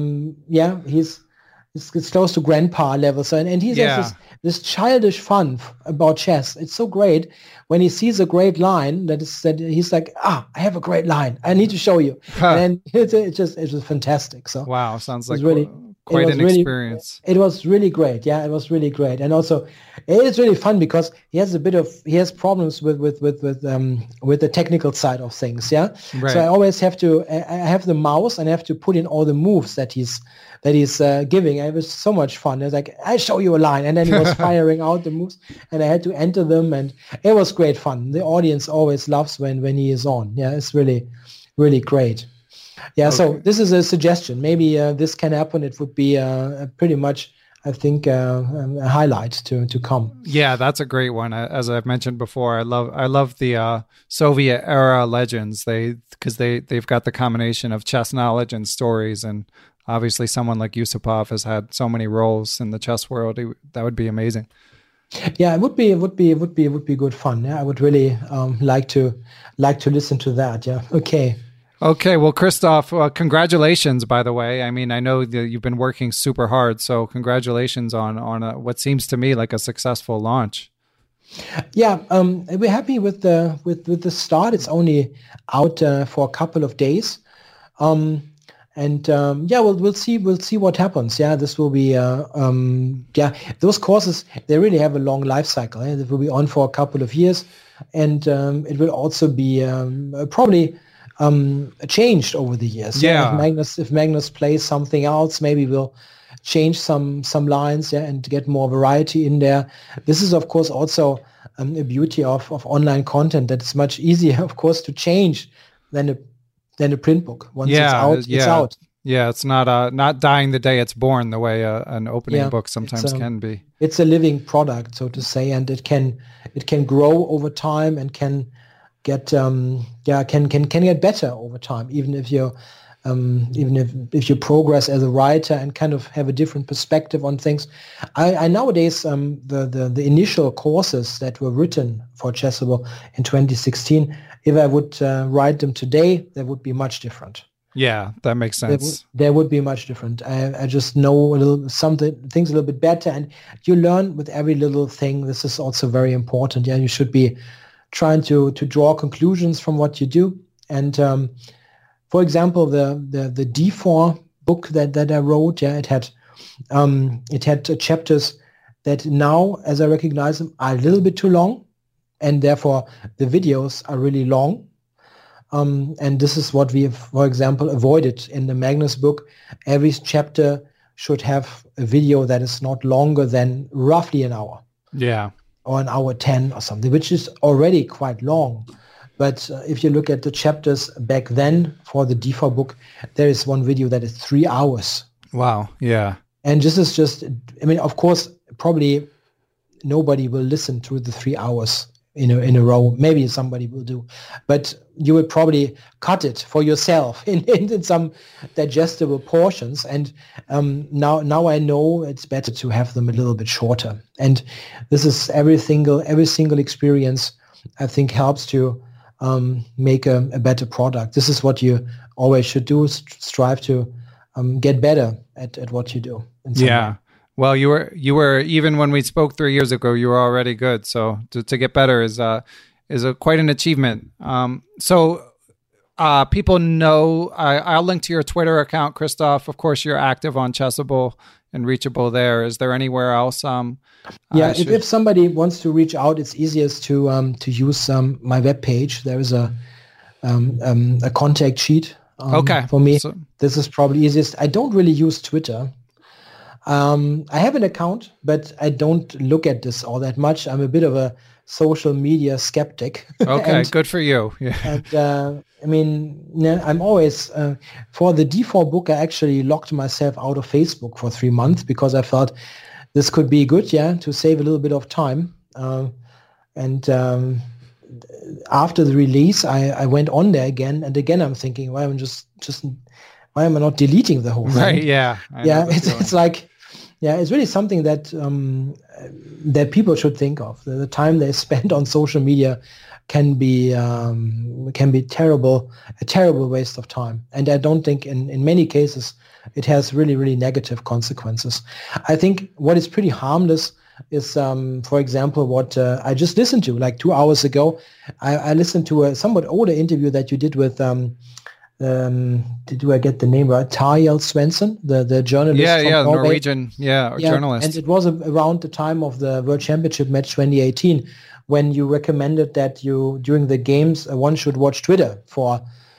it's close to grandpa level. So and he has this childish fun about chess. It's so great when he sees a great line that he's like, I have a great line. I need to show you. And it was fantastic. So wow, sounds like really quite an experience. It was really great. Yeah, it was really great. And also it's really fun because he has problems with the technical side of things. Yeah. Right. So I always have the mouse and I have to put in all the moves that he's giving. And it was so much fun. It was like, I show you a line, and then he was firing out the moves and I had to enter them, and it was great fun. The audience always loves when he is on. Yeah, it's really, really great. Yeah, okay. So this is a suggestion. Maybe this can happen. It would be pretty much, I think, a highlight to come. Yeah, that's a great one. As I've mentioned before, I love the Soviet era legends. Because they've got the combination of chess knowledge and stories, and obviously someone like Yusupov has had so many roles in the chess world. That would be amazing. Yeah, it would be good fun. Yeah, I would really like to listen to that. Yeah. Okay, well, Christoph, congratulations, by the way. I mean, I know that you've been working super hard, so congratulations on what seems to me like a successful launch. Yeah, we're happy with the start. It's only out for a couple of days, we'll see what happens. Yeah, this will be those courses, they really have a long life cycle. It will be on for a couple of years, and it will also be probably changed over the years. Yeah. If Magnus plays something else, maybe we'll change some lines, and get more variety in there. This is, of course, also a beauty of online content, that it's much easier, of course, to change than a print book. Once it's out, it's out. Yeah, it's not dying the day it's born the way an opening book sometimes can be. It's a living product, so to say, and it can grow over time and can get get better over time, even if you progress as a writer and kind of have a different perspective on things. I nowadays the initial courses that were written for Chessable in 2016, if I would write them today, they would be much different. Yeah, that makes sense. They would be much different. I just know things a little bit better, and you learn with every little thing. This is also very important. Yeah, you should be trying to draw conclusions from what you do. And for example, the D4 book that I wrote, it had chapters that now, as I recognize them, are a little bit too long, and therefore the videos are really long. And this is what we have, for example, avoided in the Magnus book. Every chapter should have a video that is not longer than roughly an hour. Yeah. Or an hour 10 or something, which is already quite long. But if you look at the chapters back then for the D4 book, there is one video that is 3 hours. Wow, yeah. And this is just, I mean, of course, probably nobody will listen to the 3 hours in a row. Maybe somebody will do, but you would probably cut it for yourself in some digestible portions. And now I know it's better to have them a little bit shorter. And this is every single experience, I think, helps to make a better product. This is what you always should do: strive to get better at what you do. Yeah. Way. Well, you were even when we spoke 3 years ago, you were already good. So to get better is quite an achievement. So people know, I'll link to your Twitter account, Christoph. Of course, you're active on Chessable and reachable there. Is there anywhere else? If somebody wants to reach out, it's easiest to use my webpage. There is a contact sheet. For me, so this is probably easiest. I don't really use Twitter. I have an account, but I don't look at this all that much. I'm a bit of a social media skeptic. Okay, good for you. Yeah. And I'm always for the D4 book. I actually locked myself out of Facebook for 3 months because I thought this could be good, to save a little bit of time. After the release, I went on there again, and again I'm thinking, why am I not deleting the whole thing? Right? Yeah. It's like. Yeah, it's really something that that people should think of. The time they spend on social media can be terrible, a terrible waste of time. And I don't think in many cases it has really, really negative consequences. I think what is pretty harmless is, for example, what I just listened to like 2 hours ago. I listened to a somewhat older interview that you did with. Do I get the name right? Tarjei Svensson, the journalist. Yeah, Norwegian, journalist. And it was around the time of the World Championship match 2018 when you recommended that during the games one should watch Twitter for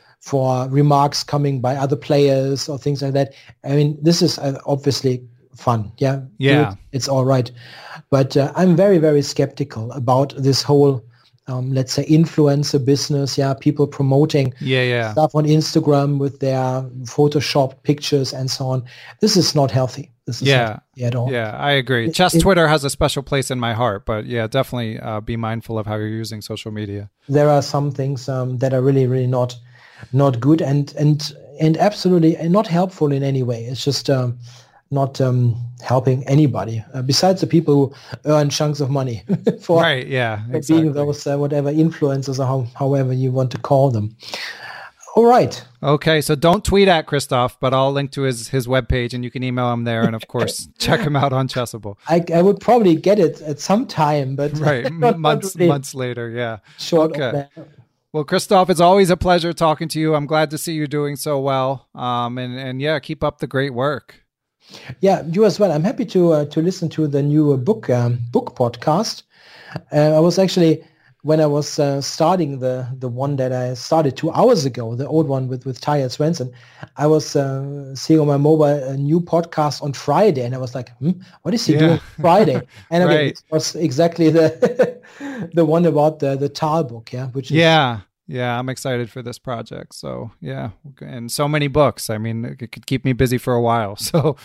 remarks coming by other players or things like that. I mean, this is obviously fun. Yeah. It's all right, but I'm very, very skeptical about this whole. Let's say influencer business, people promoting stuff on Instagram with their photoshopped pictures and so on. This is not healthy. This is not healthy at all. Yeah, I agree. Twitter has a special place in my heart, but definitely be mindful of how you're using social media. There are some things that are really, really not good and absolutely not helpful in any way. It's just not helping anybody besides the people who earn chunks of money for being those whatever influencers or however you want to call them. All right. Okay, so don't tweet at Christoph, but I'll link to his webpage and you can email him there, and of course check him out on Chessable. I would probably get it at some time, but right, months later. Yeah. Short of that. Well, Christoph, it's always a pleasure talking to you. I'm glad to see you doing so well. And keep up the great work. Yeah, you as well. I'm happy to listen to the new book podcast. I was actually, when I was starting the one that I started 2 hours ago, the old one with Tarjei Svensson, I was seeing on my mobile a new podcast on Friday, and I was like, what is he doing Friday? And again, it was exactly the one about the Tal book, which is Yeah, I'm excited for this project. So and so many books. I mean, it could keep me busy for a while. So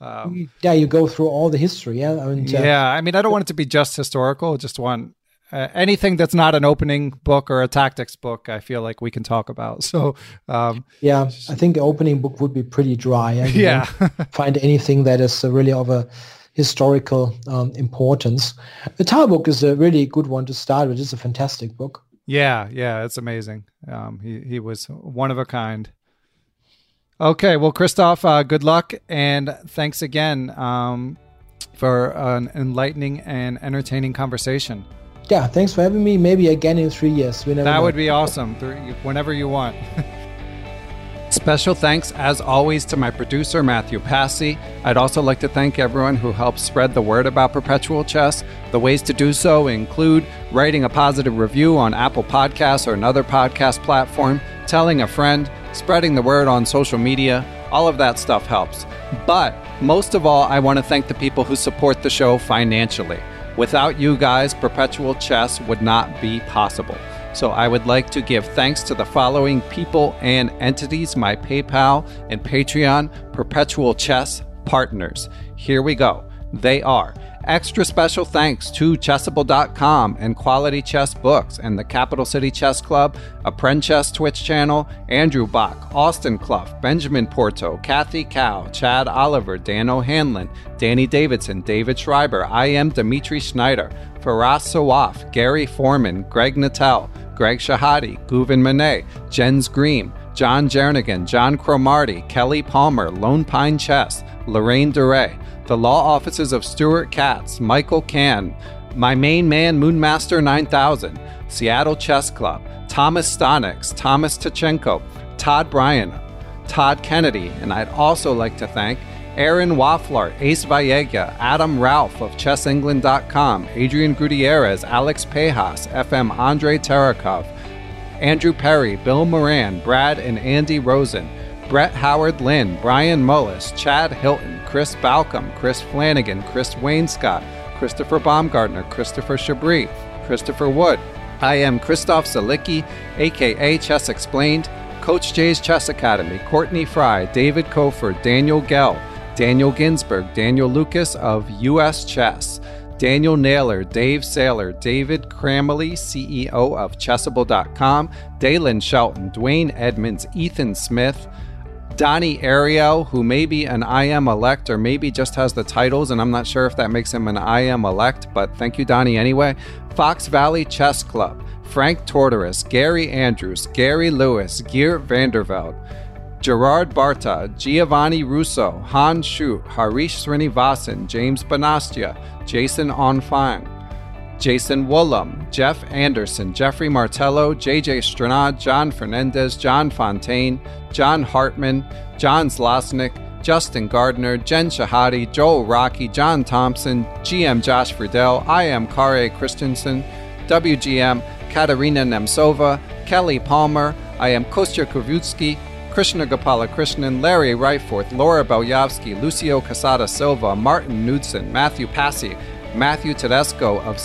you go through all the history. I mean, I don't want it to be just historical. I just want anything that's not an opening book or a tactics book. I feel like we can talk about. So I think the opening book would be pretty dry. I find anything that is really of a historical importance. The Tal book is a really good one to start with. It's a fantastic book. Yeah, it's amazing. He was one of a kind. Okay, well, Christoph, good luck, and thanks again for an enlightening and entertaining conversation. Yeah, thanks for having me. Maybe again in 3 years. That would be awesome. Whenever you want. Special thanks, as always, to my producer, Matthew Passy. I'd also like to thank everyone who helped spread the word about Perpetual Chess. The ways to do so include writing a positive review on Apple Podcasts or another podcast platform, telling a friend, spreading the word on social media. All of that stuff helps. But most of all, I want to thank the people who support the show financially. Without you guys, Perpetual Chess would not be possible. So I would like to give thanks to the following people and entities: my PayPal and Patreon Perpetual Chess partners. Here we go. They are Extra special thanks to Chessable.com and Quality Chess Books and the Capital City Chess Club, Apprentice Twitch channel, Andrew Bach, Austin Clough, Benjamin Porto, Kathy Cow, Chad Oliver, Dan O'Hanlon, Danny Davidson, David Schreiber, I am Dimitri Schneider, Faraz Sawaf, Gary Foreman, Greg Natel, Greg Shahadi, Guven Manet, Jens Green, John Jernigan, John Cromarty, Kelly Palmer, Lone Pine Chess, Lorraine DeRay, the law offices of Stuart Katz, Michael Cann, my main man Moonmaster 9000, Seattle Chess Club, Thomas Stonix, Thomas Tachenko, Todd Bryan, Todd Kennedy, and I'd also like to thank Aaron Waffler, Ace Vallega, Adam Ralph of ChessEngland.com, Adrian Gutierrez, Alex Pejas, FM Andre Terakov, Andrew Perry, Bill Moran, Brad and Andy Rosen, Brett Howard Lynn, Brian Mullis, Chad Hilton, Chris Balcom, Chris Flanagan, Chris Wainscott, Christopher Baumgartner, Christopher Chabris, Christopher Wood. I am Christoph Zalicki, aka Chess Explained, Coach Jay's Chess Academy, Courtney Fry, David Kofor, Daniel Gell, Daniel Ginsberg, Daniel Lucas of US Chess, Daniel Naylor, Dave Saylor, David Cramley, CEO of Chessable.com, Dalen Shelton, Dwayne Edmonds, Ethan Smith, Donnie Ariel, who may be an IM elect or maybe just has the titles, and I'm not sure if that makes him an IM elect, but thank you, Donnie, anyway. Fox Valley Chess Club, Frank Tortoris, Gary Andrews, Gary Lewis, Geert Vanderveld, Gerard Barta, Giovanni Russo, Han Shu, Harish Srinivasan, James Banastia, Jason Onfang, Jason Woolham, Jeff Anderson, Jeffrey Martello, JJ Stranad, John Fernandez, John Fontaine, John Hartman, John Zlosnik, Justin Gardner, Jen Shahadi, Joel Rocky, John Thompson, GM Josh Friedel, I am Kare Christensen, WGM Katerina Nemtsova, Kelly Palmer, I am Kostya Kovutsky, Krishna Gopala Krishnan, Larry Ryforth, Laura Belyavsky, Lucio Casada Silva, Martin Knudsen, Matthew Passy, Matthew Tedesco of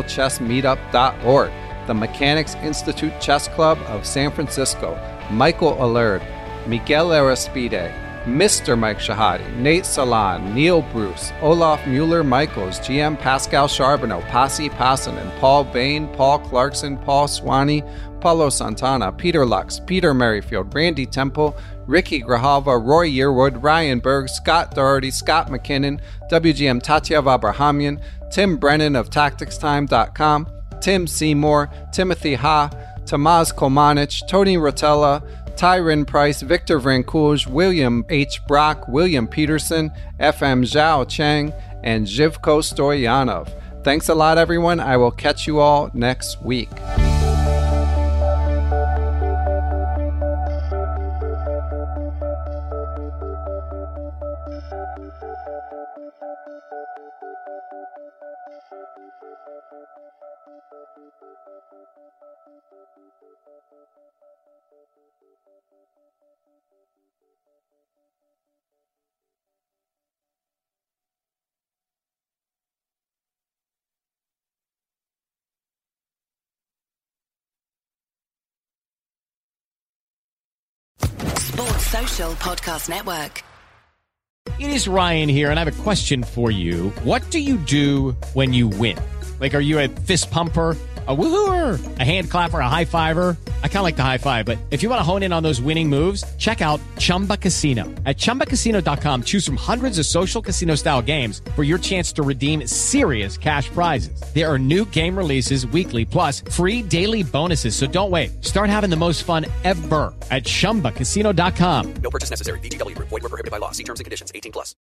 SeattleChessMeetup.org, the Mechanics Institute Chess Club of San Francisco, Michael Allard, Miguel Aristide, Mr. Mike Shahadi, Nate Salon, Neil Bruce, Olaf Mueller-Michaels, GM Pascal Charbonneau, Pasi Passanen, Paul Bain, Paul Clarkson, Paul Swanee, Paulo Santana, Peter Lux, Peter Merrifield, Randy Temple, Ricky Grijalva, Roy Yearwood, Ryan Berg, Scott Doherty, Scott McKinnon, WGM Tatyev Abrahamian, Tim Brennan of TacticsTime.com, Tim Seymour, Timothy Ha, Tamaz Kolmanich, Tony Rotella, Tyron Price, Victor Vrancouge, William H. Brock, William Peterson, FM Zhao Cheng, and Zhivko Stoyanov. Thanks a lot, everyone. I will catch you all next week. Sports Social Podcast Network. It is Ryan here, and I have a question for you. What do you do when you win? Like, are you a fist pumper, a woohooer, a hand clapper, a high fiver? I kind of like the high five, but if you want to hone in on those winning moves, check out Chumba Casino. At ChumbaCasino.com, choose from hundreds of social casino-style games for your chance to redeem serious cash prizes. There are new game releases weekly, plus free daily bonuses, so don't wait. Start having the most fun ever at ChumbaCasino.com. No purchase necessary. VGW Group. Void where prohibited by law. See terms and conditions. 18+.